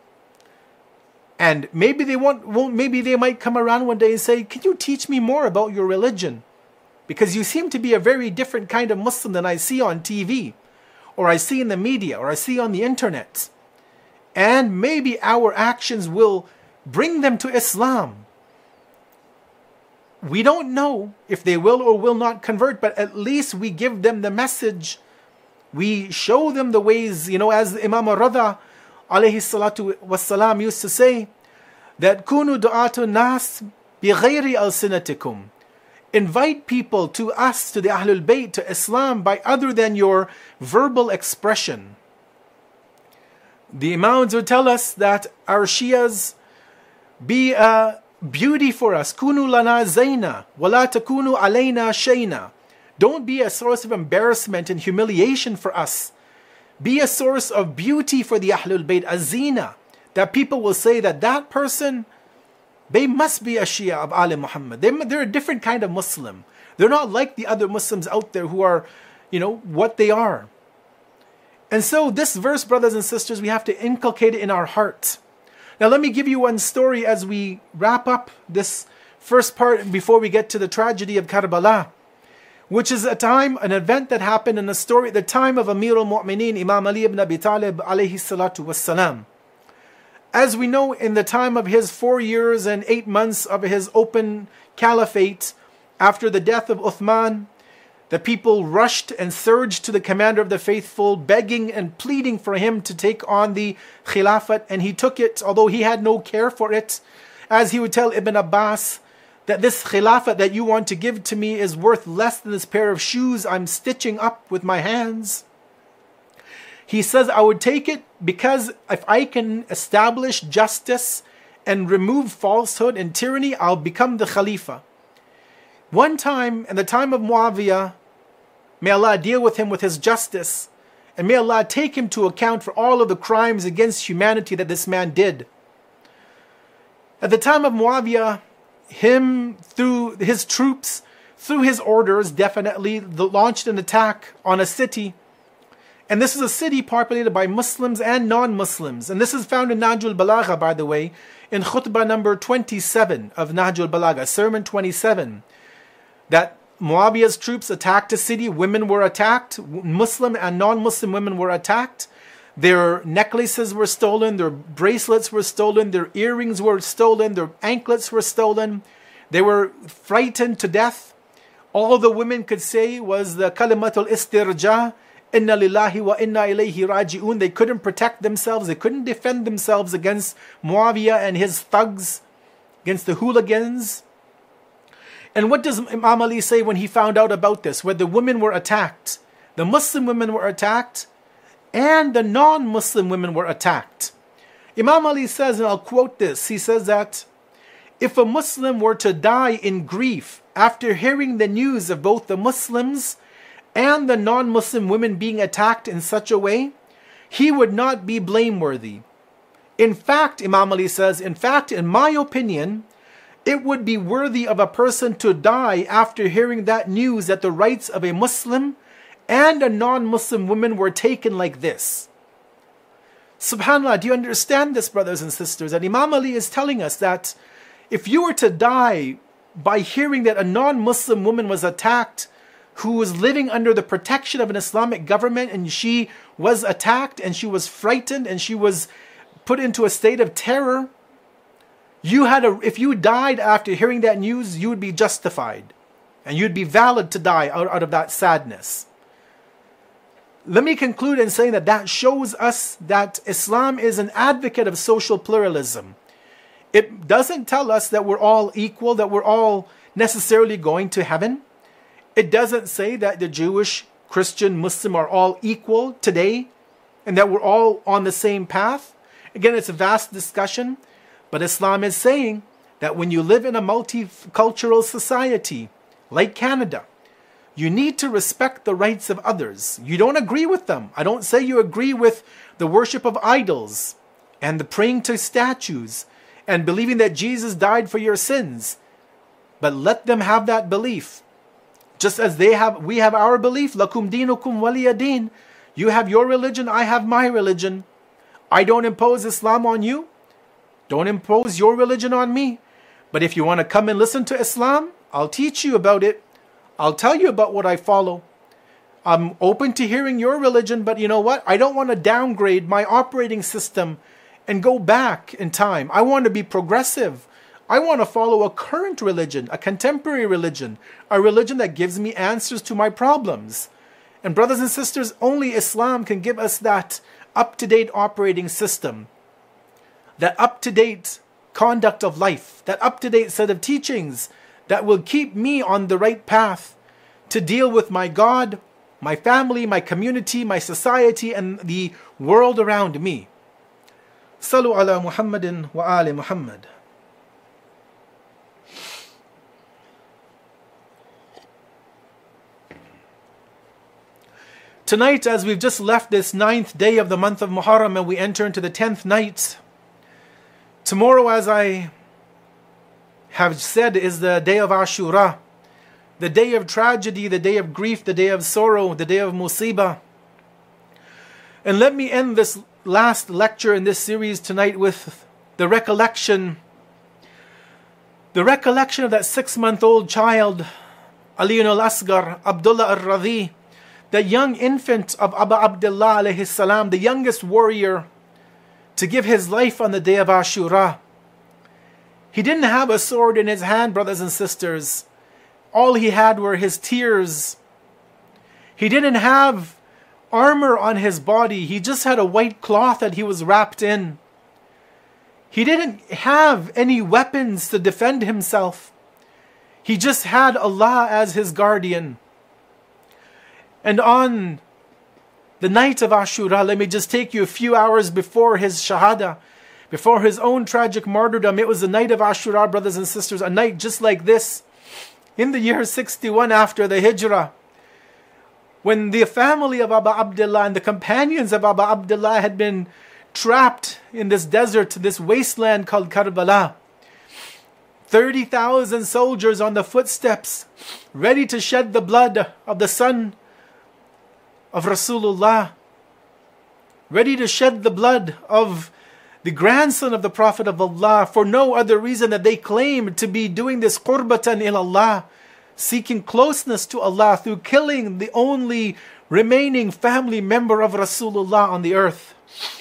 And maybe they won't, won't, maybe they might come around one day and say, can you teach me more about your religion? Because you seem to be a very different kind of Muslim than I see on T V, or I see in the media, or I see on the internet. And maybe our actions will bring them to Islam. We don't know if they will or will not convert, but at least we give them the message. We show them the ways, you know, as Imam al-Radha alayhi salatu wassalam used to say, that kunu du'atu nas bi ghayri al-sinatikum. Invite people to us, to the Ahlul Bayt, to Islam by other than your verbal expression. The Imams would tell us that our Shias be a beauty for us. Kunu lana zayna, wala takunu alayna shayna. Don't be a source of embarrassment and humiliation for us. Be a source of beauty for the Ahlul Bayt, azina, that people will say that that person, they must be a Shia of Ali Muhammad. They, they're a different kind of Muslim. They're not like the other Muslims out there who are, you know, what they are. And so this verse, brothers and sisters, we have to inculcate it in our hearts. Now let me give you one story as we wrap up this first part before we get to the tragedy of Karbala, which is a time, an event that happened in a story at the time of Amir al-Mu'mineen, Imam Ali ibn Abi Talib alayhi salatu wassalam. As we know, in the time of his four years and eight months of his open caliphate, after the death of Uthman, the people rushed and surged to the commander of the faithful, begging and pleading for him to take on the khilafat, and he took it, although he had no care for it. As he would tell Ibn Abbas, that this khilafat that you want to give to me is worth less than this pair of shoes I'm stitching up with my hands. He says, I would take it because if I can establish justice and remove falsehood and tyranny, I'll become the Khalifa. One time, in the time of Muawiyah, may Allah deal with him with his justice, and may Allah take him to account for all of the crimes against humanity that this man did. At the time of Muawiyah, him, through his troops, through his orders, definitely launched an attack on a city. And this is a city populated by Muslims and non-Muslims. And this is found in Nahjul Balagha, by the way, in khutbah number twenty-seven of Nahjul Balagha, sermon twenty-seven. That Muawiyah's troops attacked a city, women were attacked, Muslim and non-Muslim women were attacked. Their necklaces were stolen, their bracelets were stolen, their earrings were stolen, their anklets were stolen. They were frightened to death. All the women could say was the kalimatul istirja, inna lillahi wa inna ilayhi raji'un. They couldn't protect themselves, they couldn't defend themselves against Muawiyah and his thugs, against the hooligans. And what does Imam Ali say when he found out about this? Where the women were attacked, the Muslim women were attacked, and the non-Muslim women were attacked. Imam Ali says, and I'll quote this, he says that if a Muslim were to die in grief after hearing the news of both the Muslims and the non-Muslim women being attacked in such a way, he would not be blameworthy. In fact, Imam Ali says, in fact, in my opinion, it would be worthy of a person to die after hearing that news that the rights of a Muslim and a non-Muslim woman were taken like this. SubhanAllah, do you understand this, brothers and sisters? And Imam Ali is telling us that if you were to die by hearing that a non-Muslim woman was attacked, who was living under the protection of an Islamic government, and she was attacked and she was frightened and she was put into a state of terror, you had a, if you died after hearing that news, you would be justified and you'd be valid to die out, out of that sadness. Let me conclude in saying that that shows us that Islam is an advocate of social pluralism. It doesn't tell us that we're all equal, that we're all necessarily going to heaven. It doesn't say that the Jewish, Christian, Muslim are all equal today and that we're all on the same path. Again, it's a vast discussion, but Islam is saying that when you live in a multicultural society like Canada, you need to respect the rights of others. You don't agree with them. I don't say you agree with the worship of idols and the praying to statues and believing that Jesus died for your sins. But let them have that belief. Just as they have, we have our belief. Lakum dinukum waliya din. You have your religion, I have my religion. I don't impose Islam on you. Don't impose your religion on me. But if you want to come and listen to Islam, I'll teach you about it. I'll tell you about what I follow. I'm open to hearing your religion, but you know what? I don't want to downgrade my operating system and go back in time. I want to be progressive. I want to follow a current religion, a contemporary religion, a religion that gives me answers to my problems. And brothers and sisters, only Islam can give us that up-to-date operating system, that up-to-date conduct of life, that up-to-date set of teachings that will keep me on the right path to deal with my God, my family, my community, my society, and the world around me. Salu ala Muhammadin wa ali Muhammad. Tonight, as we've just left this ninth day of the month of Muharram and we enter into the tenth night, tomorrow, as I have said, is the day of Ashura, the day of tragedy, the day of grief, the day of sorrow, the day of musibah. And let me end this last lecture in this series tonight with the recollection, the recollection of that six-month-old child, Aliyun al-Asghar, Abdullah al-Radhi, the young infant of Abu Abdullah alayhi salam, the youngest warrior to give his life on the day of Ashura. He didn't have a sword in his hand, brothers and sisters. All he had were his tears. He didn't have armor on his body. He just had a white cloth that he was wrapped in. He didn't have any weapons to defend himself. He just had Allah as his guardian. And on the night of Ashura, let me just take you a few hours before his shahada, before his own tragic martyrdom. It was the night of Ashura, brothers and sisters, a night just like this, in the year sixty-one after the Hijrah, when the family of Abu Abdullah and the companions of Abu Abdullah had been trapped in this desert, this wasteland called Karbala. thirty thousand soldiers on the footsteps, ready to shed the blood of the son of Rasulullah, ready to shed the blood of the grandson of the Prophet of Allah, for no other reason that they claimed to be doing this qurbatan ila Allah, seeking closeness to Allah through killing the only remaining family member of Rasulullah on the earth.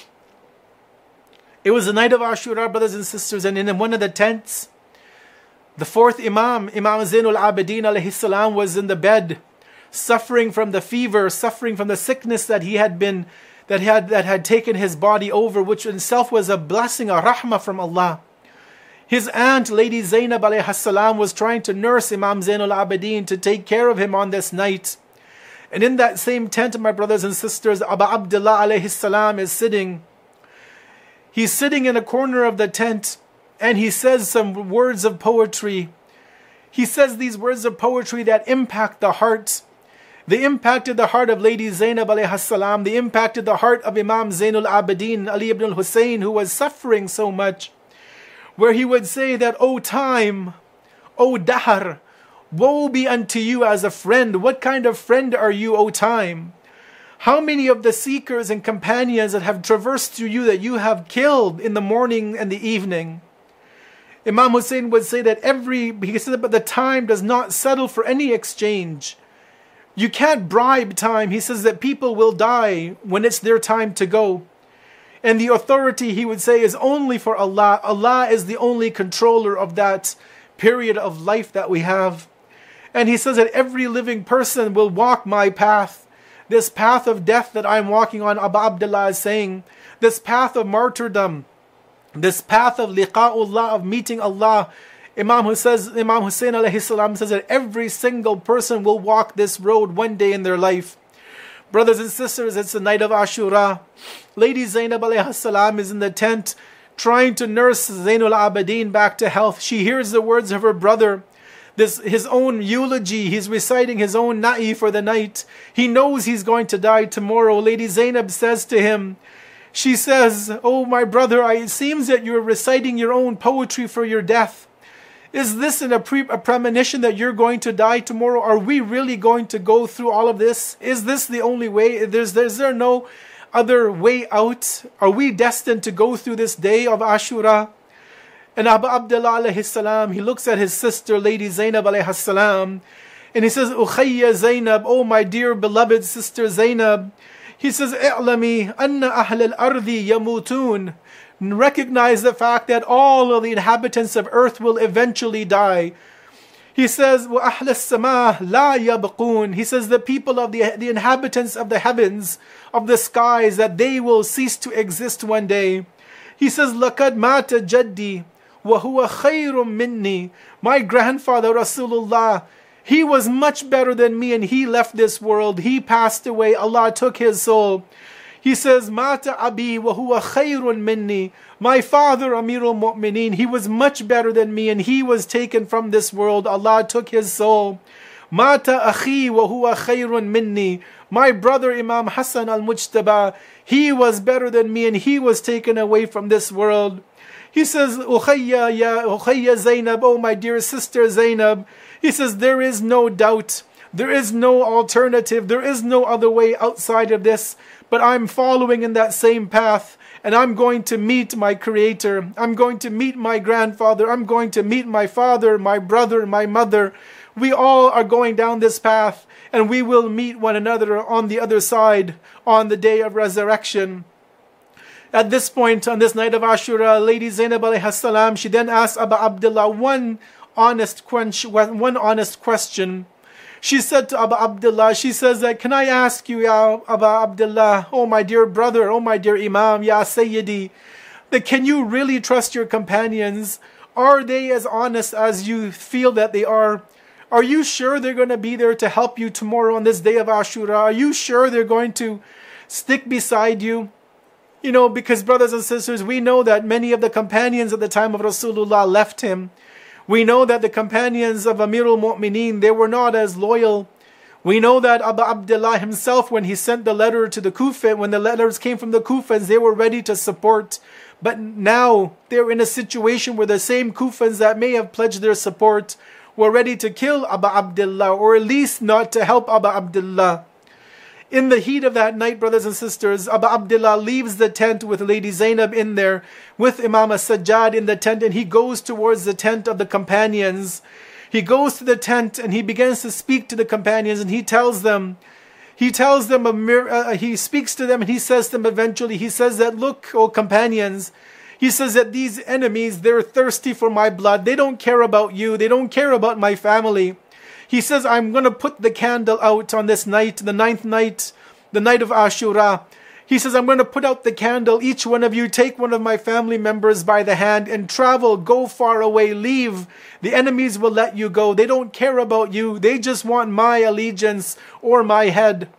It was the night of Ashura, brothers and sisters, and in one of the tents, the fourth Imam, Imam Zainul Abidin alayhi salam, was in the bed, suffering from the fever, suffering from the sickness that he had been, that had that had taken his body over, which in itself was a blessing, a rahmah from Allah. His aunt, Lady Zainab alayhi salam, was trying to nurse Imam Zainul Abidin to take care of him on this night. And in that same tent, my brothers and sisters, Abu Abdullah alayhi salam is sitting. He's sitting in a corner of the tent, and he says some words of poetry. He says these words of poetry that impact the heart. They impacted the heart of Lady Zainab alayhi salam. They impacted the heart of Imam Zainul Abidin, Ali ibn al-Hussein, who was suffering so much. Where he would say that, O time, O dahr, woe be unto you as a friend. What kind of friend are you, O time? How many of the seekers and companions that have traversed through you that you have killed in the morning and the evening? Imam Hussein would say that every, he said, but the time does not settle for any exchange. You can't bribe time. He says that people will die when it's their time to go. And the authority, he would say, is only for Allah. Allah is the only controller of that period of life that we have. And he says that every living person will walk my path. This path of death that I'm walking on, Abu Abdullah is saying, this path of martyrdom, this path of liqa'ullah, of meeting Allah Imam Hussein, Imam Hussein alayhi salam says that every single person will walk this road one day in their life. Brothers and sisters, it's the night of Ashura. Lady Zainab alayhi salam is in the tent trying to nurse Zainul Abidin back to health. She hears the words of her brother, this his own eulogy. He's reciting his own na'i for the night. He knows he's going to die tomorrow. Lady Zainab says to him, she says, "Oh, my brother, it seems that you're reciting your own poetry for your death. Is this an, a, pre, a premonition that you're going to die tomorrow? Are we really going to go through all of this? Is this the only way? There's, there's there no other way out? Are we destined to go through this day of Ashura?" And Abu Abdullah alayhi salam, he looks at his sister, Lady Zainab alayhi salam, and he says, "Ukhayya Zainab, oh my dear beloved sister Zainab." He says, "I'lami anna ahl al-ardi yamutun." Recognize the fact that all of the inhabitants of earth will eventually die. He says, "Wa ahl as-sama la yabqun." He says, the people of the, the inhabitants of the heavens, of the skies, that they will cease to exist one day. He says, "Laqad mata jaddi wa huwa khayrun minni." My grandfather Rasulullah, he was much better than me and he left this world. He passed away. Allah took his soul. He says, "Mata abi wa huwa khayrun minni." My father Amirul Mu'mineen, he was much better than me and he was taken from this world. Allah took his soul. "Mata akhi wa huwa khayrun minni." My brother Imam Hassan al-Mujtaba, he was better than me and he was taken away from this world. He says, "Ukhayya ya Ukhayya Zainab, oh my dear sister Zainab." He says, there is no doubt, there is no alternative, there is no other way outside of this, but I'm following in that same path and I'm going to meet my Creator. I'm going to meet my grandfather. I'm going to meet my father, my brother, my mother. We all are going down this path and we will meet one another on the other side on the day of resurrection. At this point, on this night of Ashura, Lady Zainab alayhi salam, she then asked Abu Abdullah one honest question. One honest question. She said to Abu Abdullah, she says that, "Can I ask you, Ya Abu Abdullah, oh my dear brother, oh my dear Imam, Ya Sayyidi, that can you really trust your companions? Are they as honest as you feel that they are? Are you sure they're going to be there to help you tomorrow on this day of Ashura? Are you sure they're going to stick beside you?" You know, because brothers and sisters, we know that many of the companions at the time of Rasulullah left him. We know that the companions of Amirul Mu'mineen, they were not as loyal. We know that Abu Abdullah himself, when he sent the letter to the Kufa, when the letters came from the Kufans, they were ready to support. But now they're in a situation where the same Kufans that may have pledged their support were ready to kill Abu Abdullah, or at least not to help Abu Abdullah. In the heat of that night, brothers and sisters, Abu Abdullah leaves the tent with Lady Zainab in there, with Imam as-Sajjad in the tent, and he goes towards the tent of the companions. He goes to the tent and he begins to speak to the companions, and he tells them, he tells them, a mir- uh, he speaks to them and he says to them eventually, he says that, "Look, O companions," he says that these enemies, they're thirsty for my blood. They don't care about you. They don't care about my family. He says, "I'm going to put the candle out on this night, the ninth night, the night of Ashura." He says, "I'm going to put out the candle. Each one of you take one of my family members by the hand and travel, go far away, leave. The enemies will let you go. They don't care about you. They just want my allegiance or my head."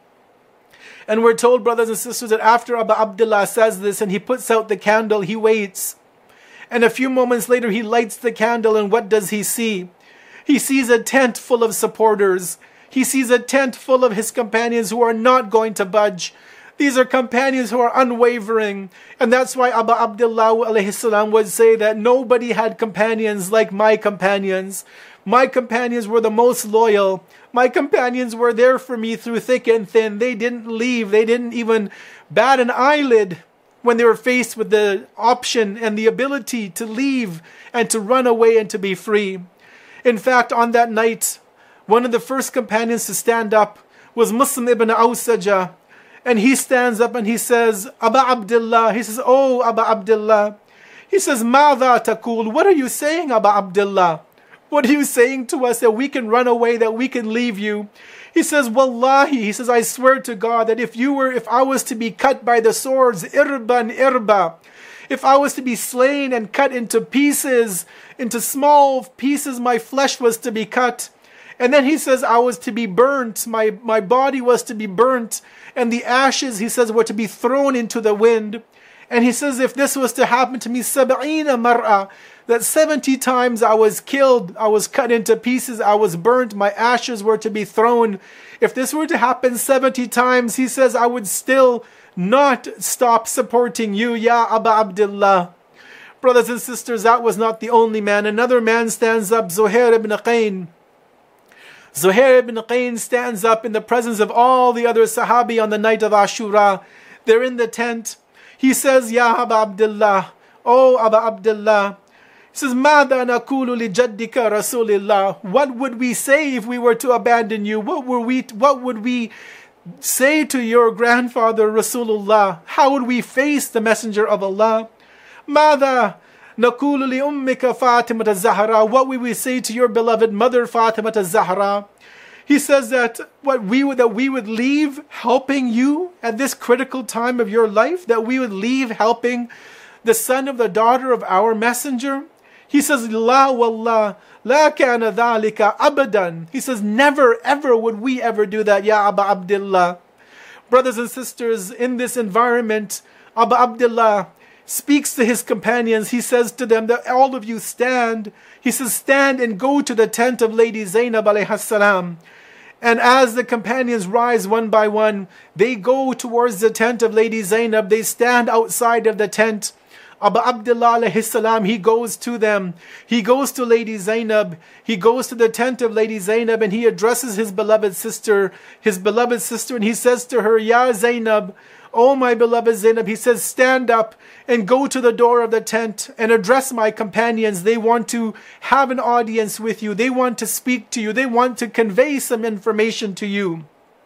And we're told, brothers and sisters, that after Abu Abdullah says this and he puts out the candle, he waits. And a few moments later, he lights the candle, and what does he see? He sees a tent full of supporters. He sees a tent full of his companions who are not going to budge. These are companions who are unwavering. And that's why Abu Abdullah alayhi salam would say that nobody had companions like my companions. My companions were the most loyal. My companions were there for me through thick and thin. They didn't leave. They didn't even bat an eyelid when they were faced with the option and the ability to leave and to run away and to be free. In fact, on that night, one of the first companions to stand up was Muslim ibn Awsaja. And he stands up and he says, "Abu Abdullah," he says, "Oh, Abu Abdullah." He says, "Mādhā taqūl?" What are you saying, Abu Abdullah? What are you saying to us that we can run away, that we can leave you? He says, "Wallahi," he says, "I swear to God that if you were, if I was to be cut by the swords, irban irba, If I was to be slain and cut into pieces, into small pieces, my flesh was to be cut. And then he says, I was to be burnt. My, my body was to be burnt. And the ashes, he says, were to be thrown into the wind. And he says, if this was to happen to me, sab'ina mar'a, that seventy times I was killed, I was cut into pieces, I was burnt, my ashes were to be thrown. If this were to happen seventy times, he says, I would still not stop supporting you, Ya Aba Abdullah. Brothers and sisters, that was not the only man. Another man stands up, Zuhair ibn Qayn. Zuhair ibn Qayn stands up in the presence of all the other Sahabi on the night of Ashura. They're in the tent. He says, Ya Aba Abdullah, O Aba Abdullah. He says, Mada nakulu li jaddika Rasulillah. What would we say if we were to abandon you? What were we? What would we say to your grandfather Rasulullah? How would we face the Messenger of Allah? Mada nakulu li ummika Fatima Zahra. What would we say to your beloved mother Fatima Zahra? He says that what we would that we would leave helping you at this critical time of your life, that we would leave helping the son of the daughter of our messenger. He says, La wallah, la kana dhalika abadan. He says, never ever would we ever do that, Ya Aba Abdullah. Brothers and sisters, in this environment, Aba Abdullah speaks to his companions. He says to them that all of you stand. He says, stand and go to the tent of Lady Zainab alayhi salam. And as the companions rise one by one, they go towards the tent of Lady Zainab. They stand outside of the tent. Aba Abdullah alayhi salam, he goes to them. He goes to Lady Zainab. He goes to the tent of Lady Zainab and he addresses his beloved sister, his beloved sister, and he says to her, Ya Zainab, O my beloved Zainab, he says, stand up and go to the door of the tent and address my companions. They want to have an audience with you. They want to speak to you. They want to convey some information to you.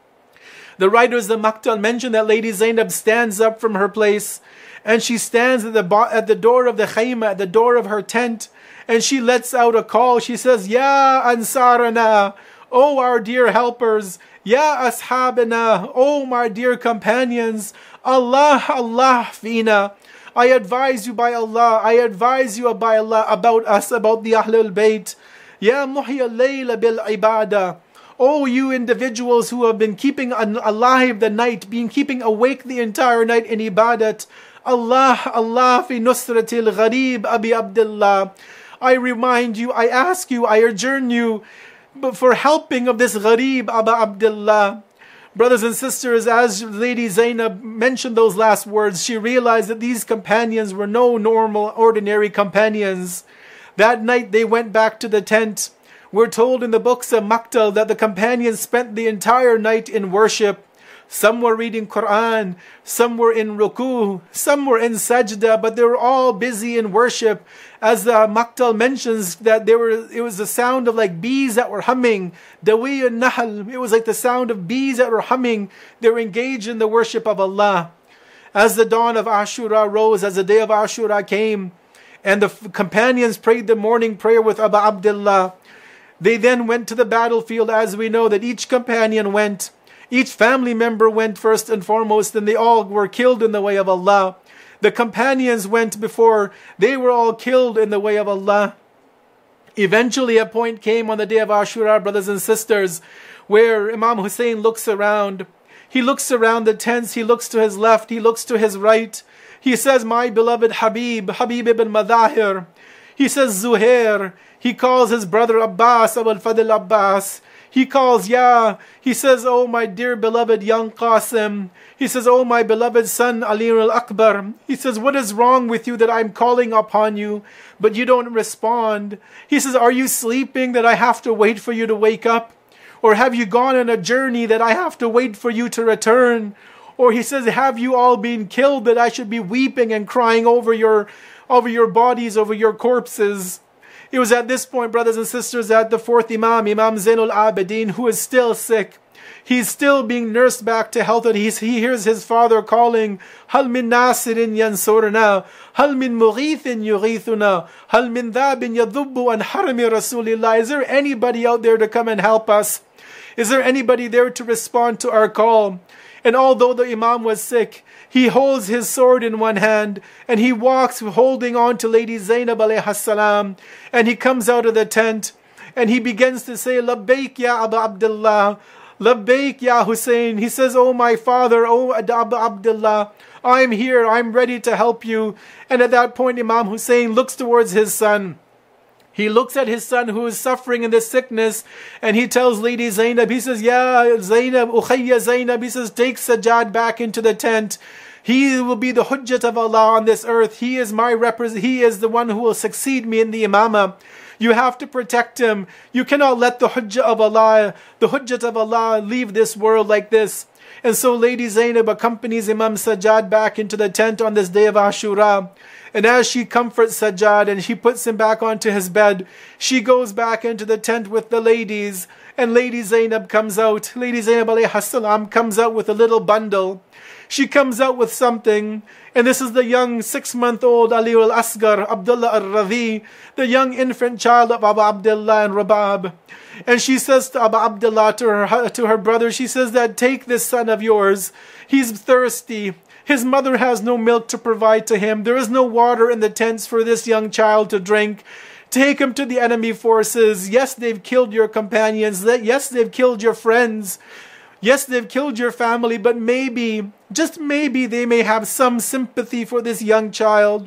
The writers of Maqtal mention that Lady Zainab stands up from her place and she stands at the, at the door of the khayma, at the door of her tent, and she lets out a call. She says, Ya Ansarana, O our dear helpers, Ya Ashabana, O my dear companions, Allah, Allah fina. I advise you by Allah, I advise you by Allah about us, about the Ahlul Bayt. Ya Muhya Layla bil Ibadah. Oh, you individuals who have been keeping alive the night, been keeping awake the entire night in ibadat. Allah, Allah fi nusratil gharib Abi Abdullah. I remind you, I ask you, I adjourn you for helping of this gharib Aba Abdullah. Brothers and sisters, as Lady Zainab mentioned those last words, she realized that these companions were no normal, ordinary companions. That night they went back to the tent. We're told in the books of Maqtal that the companions spent the entire night in worship. Some were reading Quran, some were in ruku, some were in sajda, but they were all busy in worship. As the Maqtal mentions that there were, it was the sound of like bees that were humming. Dawi al-Nahl, it was like the sound of bees that were humming. They were engaged in the worship of Allah. As the dawn of Ashura rose, as the day of Ashura came, and the companions prayed the morning prayer with Aba Abdullah, they then went to the battlefield, as we know that each companion went. Each family member went first and foremost, and they all were killed in the way of Allah. The companions went before. They were all killed in the way of Allah. Eventually a point came on the day of Ashura, brothers and sisters, where Imam Hussein looks around. He looks around the tents. He looks to his left. He looks to his right. He says, my beloved Habib, Habib ibn Madahir. He says, Zuhair. He calls his brother Abbas, Abul Fadl Abbas. He calls, Ya. He says, oh my dear beloved young Qasim. He says, oh my beloved son Ali al-Akbar. He says, what is wrong with you that I'm calling upon you, but you don't respond? He says, are you sleeping that I have to wait for you to wake up? Or have you gone on a journey that I have to wait for you to return? Or he says, have you all been killed that I should be weeping and crying over your, over your bodies, over your corpses? It was at this point, brothers and sisters, that the fourth Imam, Imam Zainul Abidin, who is still sick, he's still being nursed back to health, and he's, he hears his father calling, Hal min nasirin yansurna, Hal min mughithin yughithuna, Hal min dhabin yadhubbu an harami Rasulillah. Is there anybody out there to come and help us? Is there anybody there to respond to our call? And although the Imam was sick, he holds his sword in one hand and he walks holding on to Lady Zainab alayhi salam, and he comes out of the tent and he begins to say, Labbaik ya Aba Abdullah, Labbaik ya Hussein. He says, oh my father, oh Aba Abdullah, I'm here, I'm ready to help you. And at that point, Imam Hussein looks towards his son. He looks at his son who is suffering in this sickness, and he tells Lady Zainab, he says, Ya Zainab, Ukhayya Zainab, he says, take Sajjad back into the tent. He will be the Hujjat of Allah on this earth. He is my representative. He is the one who will succeed me in the Imamah. You have to protect him. You cannot let the Hujjah of Allah, the Hujjat of Allah, leave this world like this. And so Lady Zainab accompanies Imam Sajjad back into the tent on this day of Ashura. And as she comforts Sajjad and she puts him back onto his bed, she goes back into the tent with the ladies. And Lady Zainab comes out. Lady Zainab alayhi salam comes out with a little bundle. She comes out with something. And this is the young six-month-old Ali al-Asghar, Abdullah al-Radhi, the young infant child of Abu Abdullah and Rabab. And she says to Abu Abdullah, to her, to her brother, she says that, take this son of yours. He's thirsty. His mother has no milk to provide to him. There is no water in the tents for this young child to drink. Take him to the enemy forces. Yes, they've killed your companions. Yes, they've killed your friends. Yes, they've killed your family, but maybe, just maybe, they may have some sympathy for this young child.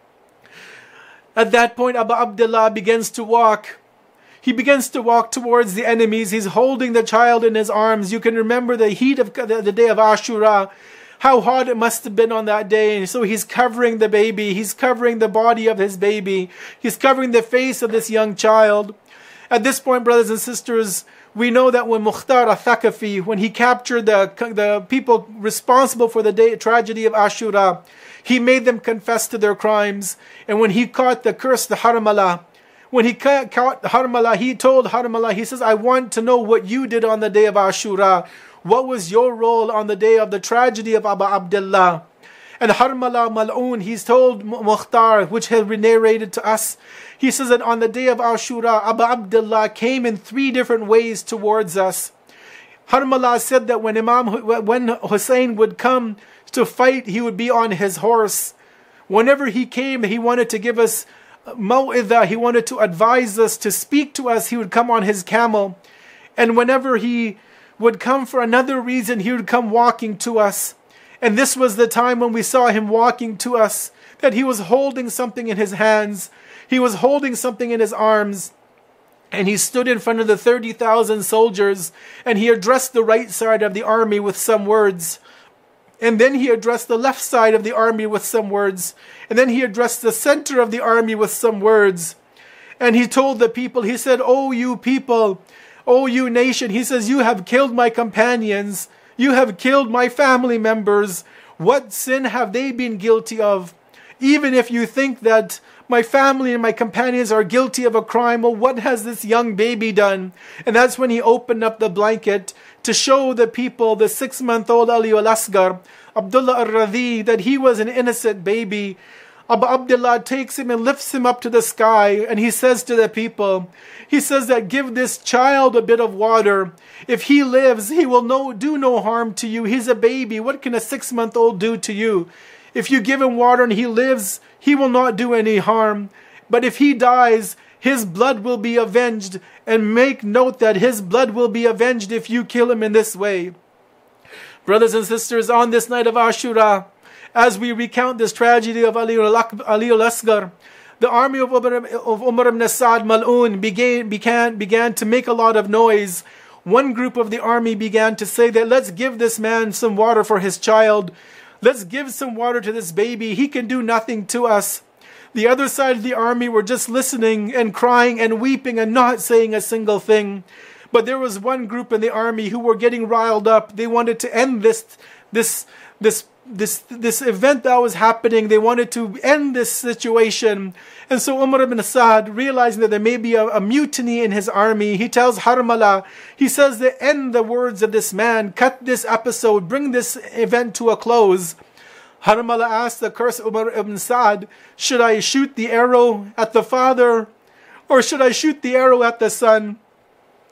At that point, Abu Abdullah begins to walk. He begins to walk towards the enemies. He's holding the child in his arms. You can remember the heat of the day of Ashura, how hot it must have been on that day. And so he's covering the baby. He's covering the body of his baby. He's covering the face of this young child. At this point, brothers and sisters, we know that when Mukhtar al-Thaqafi, when he captured the, the people responsible for the day, tragedy of Ashura, he made them confess to their crimes. And when he caught the cursed Harmala, when he caught Harmala, he told Harmala, he says, I want to know what you did on the day of Ashura. What was your role on the day of the tragedy of Abu Abdullah? And Harmala Mal'un, he's told Mukhtar, which has been narrated to us, he says that on the day of Ashura, Abu Abdullah came in three different ways towards us. Harmala said that when Imam, when Hussein would come to fight, he would be on his horse. Whenever he came, he wanted to give us maw'idha, he wanted to advise us, to speak to us, he would come on his camel. And whenever he would come for another reason, he would come walking to us. And this was the time when we saw him walking to us, that he was holding something in his hands. He was holding something in his arms. And he stood in front of the thirty thousand soldiers, and he addressed the right side of the army with some words. And then he addressed the left side of the army with some words. And then he addressed the center of the army with some words. And he told the people, he said, "Oh, you people, oh, you nation," he says, "you have killed my companions. You have killed my family members. What sin have they been guilty of? Even if you think that my family and my companions are guilty of a crime, well, what has this young baby done?" And that's when he opened up the blanket to show the people, the six-month-old Ali al-Asghar, Abdullah al-Radhi, that he was an innocent baby. Abu Abdullah takes him and lifts him up to the sky, and he says to the people, he says that, "Give this child a bit of water. If he lives, he will no, do no harm to you. He's a baby. What can a six-month-old do to you? If you give him water and he lives, he will not do any harm. But if he dies, his blood will be avenged. And make note that his blood will be avenged if you kill him in this way." Brothers and sisters, on this night of Ashura, as we recount this tragedy of Ali al-Asghar, the army of Umar, of Umar ibn Sa'd Mal'un began, began, began to make a lot of noise. One group of the army began to say that, let's give this man some water for his child. Let's give some water to this baby. He can do nothing to us. The other side of the army were just listening and crying and weeping and not saying a single thing. But there was one group in the army who were getting riled up. They wanted to end this, this, this, this, this event that was happening. They wanted to end this situation. And so Umar ibn Sa'd, realizing that there may be a, a mutiny in his army, he tells Harmala, he says that, end the words of this man, cut this episode, bring this event to a close. Harmala asked the cursed Umar ibn Sa'd, should I shoot the arrow at the father, or should I shoot the arrow at the son?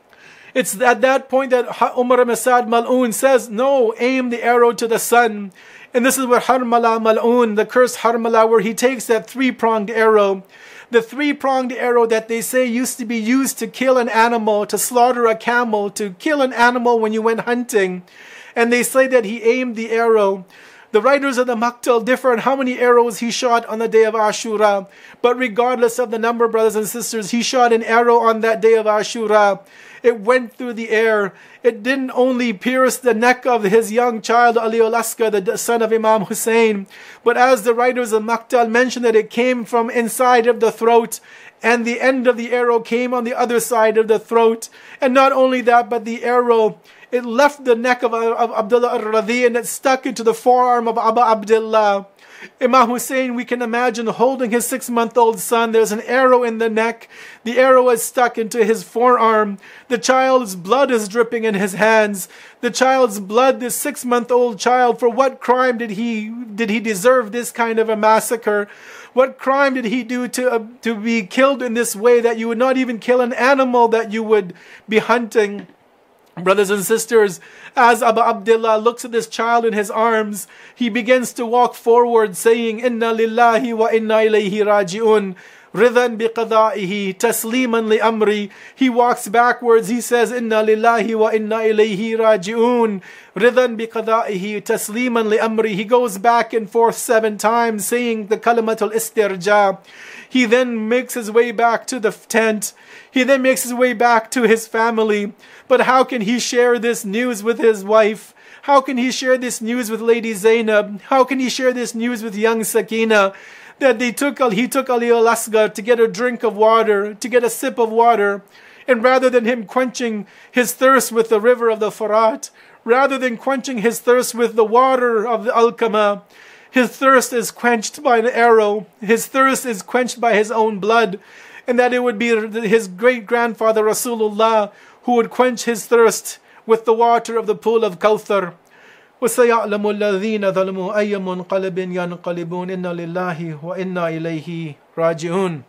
It's at that point that Umar ibn Sa'd Mal'un says, no, aim the arrow to the sun. And this is where Harmala Mal'un, the cursed Harmala, where he takes that three-pronged arrow. The three-pronged arrow that they say used to be used to kill an animal, to slaughter a camel, to kill an animal when you went hunting. And they say that he aimed the arrow. The writers of the Maqtal differ on how many arrows he shot on the day of Ashura. But regardless of the number, brothers and sisters, he shot an arrow on that day of Ashura. It went through the air. It didn't only pierce the neck of his young child, Ali al-Asghar, the son of Imam Hussein, but as the writers of Maqtal mention that it came from inside of the throat, and the end of the arrow came on the other side of the throat. And not only that, but the arrow, it left the neck of, of Abdullah al-Radhi and it stuck into the forearm of Abu Abdullah. Imam Hussein, we can imagine holding his six-month-old son. There's an arrow in the neck. The arrow is stuck into his forearm. The child's blood is dripping in his hands. The child's blood, this six-month-old child, for what crime did he did he deserve this kind of a massacre? What crime did he do to, uh, to be killed in this way, that you would not even kill an animal that you would be hunting? Brothers and sisters, as Abu Abdullah looks at this child in his arms, he begins to walk forward saying, Inna lillahi wa inna ilayhi raji'un, ridan biqada'ihi, tasliman li amri. He walks backwards, he says, Inna lillahi wa inna ilayhi raji'un, ridan biqada'ihi, tasliman li amri. He goes back and forth seven times saying the kalimatul istirja. He then makes his way back to the tent. He then makes his way back to his family. But how can he share this news with his wife? How can he share this news with Lady Zainab? How can he share this news with young Sakina? That they took, he took Ali al-Asghar to get a drink of water, to get a sip of water. And rather than him quenching his thirst with the river of the Farat, rather than quenching his thirst with the water of the Alkama, his thirst is quenched by an arrow. His thirst is quenched by his own blood. And that it would be his great-grandfather Rasulullah who would quench his thirst with the water of the pool of Kawthar. وَسَيَعْلَمُ الَّذِينَ ظَلَمُوا أَيَّ مُنْقَلِبٍ يَنْقَلِبُونَ إِنَّا لِلَّهِ وَإِنَّا إِلَيْهِ رَاجِعُونَ.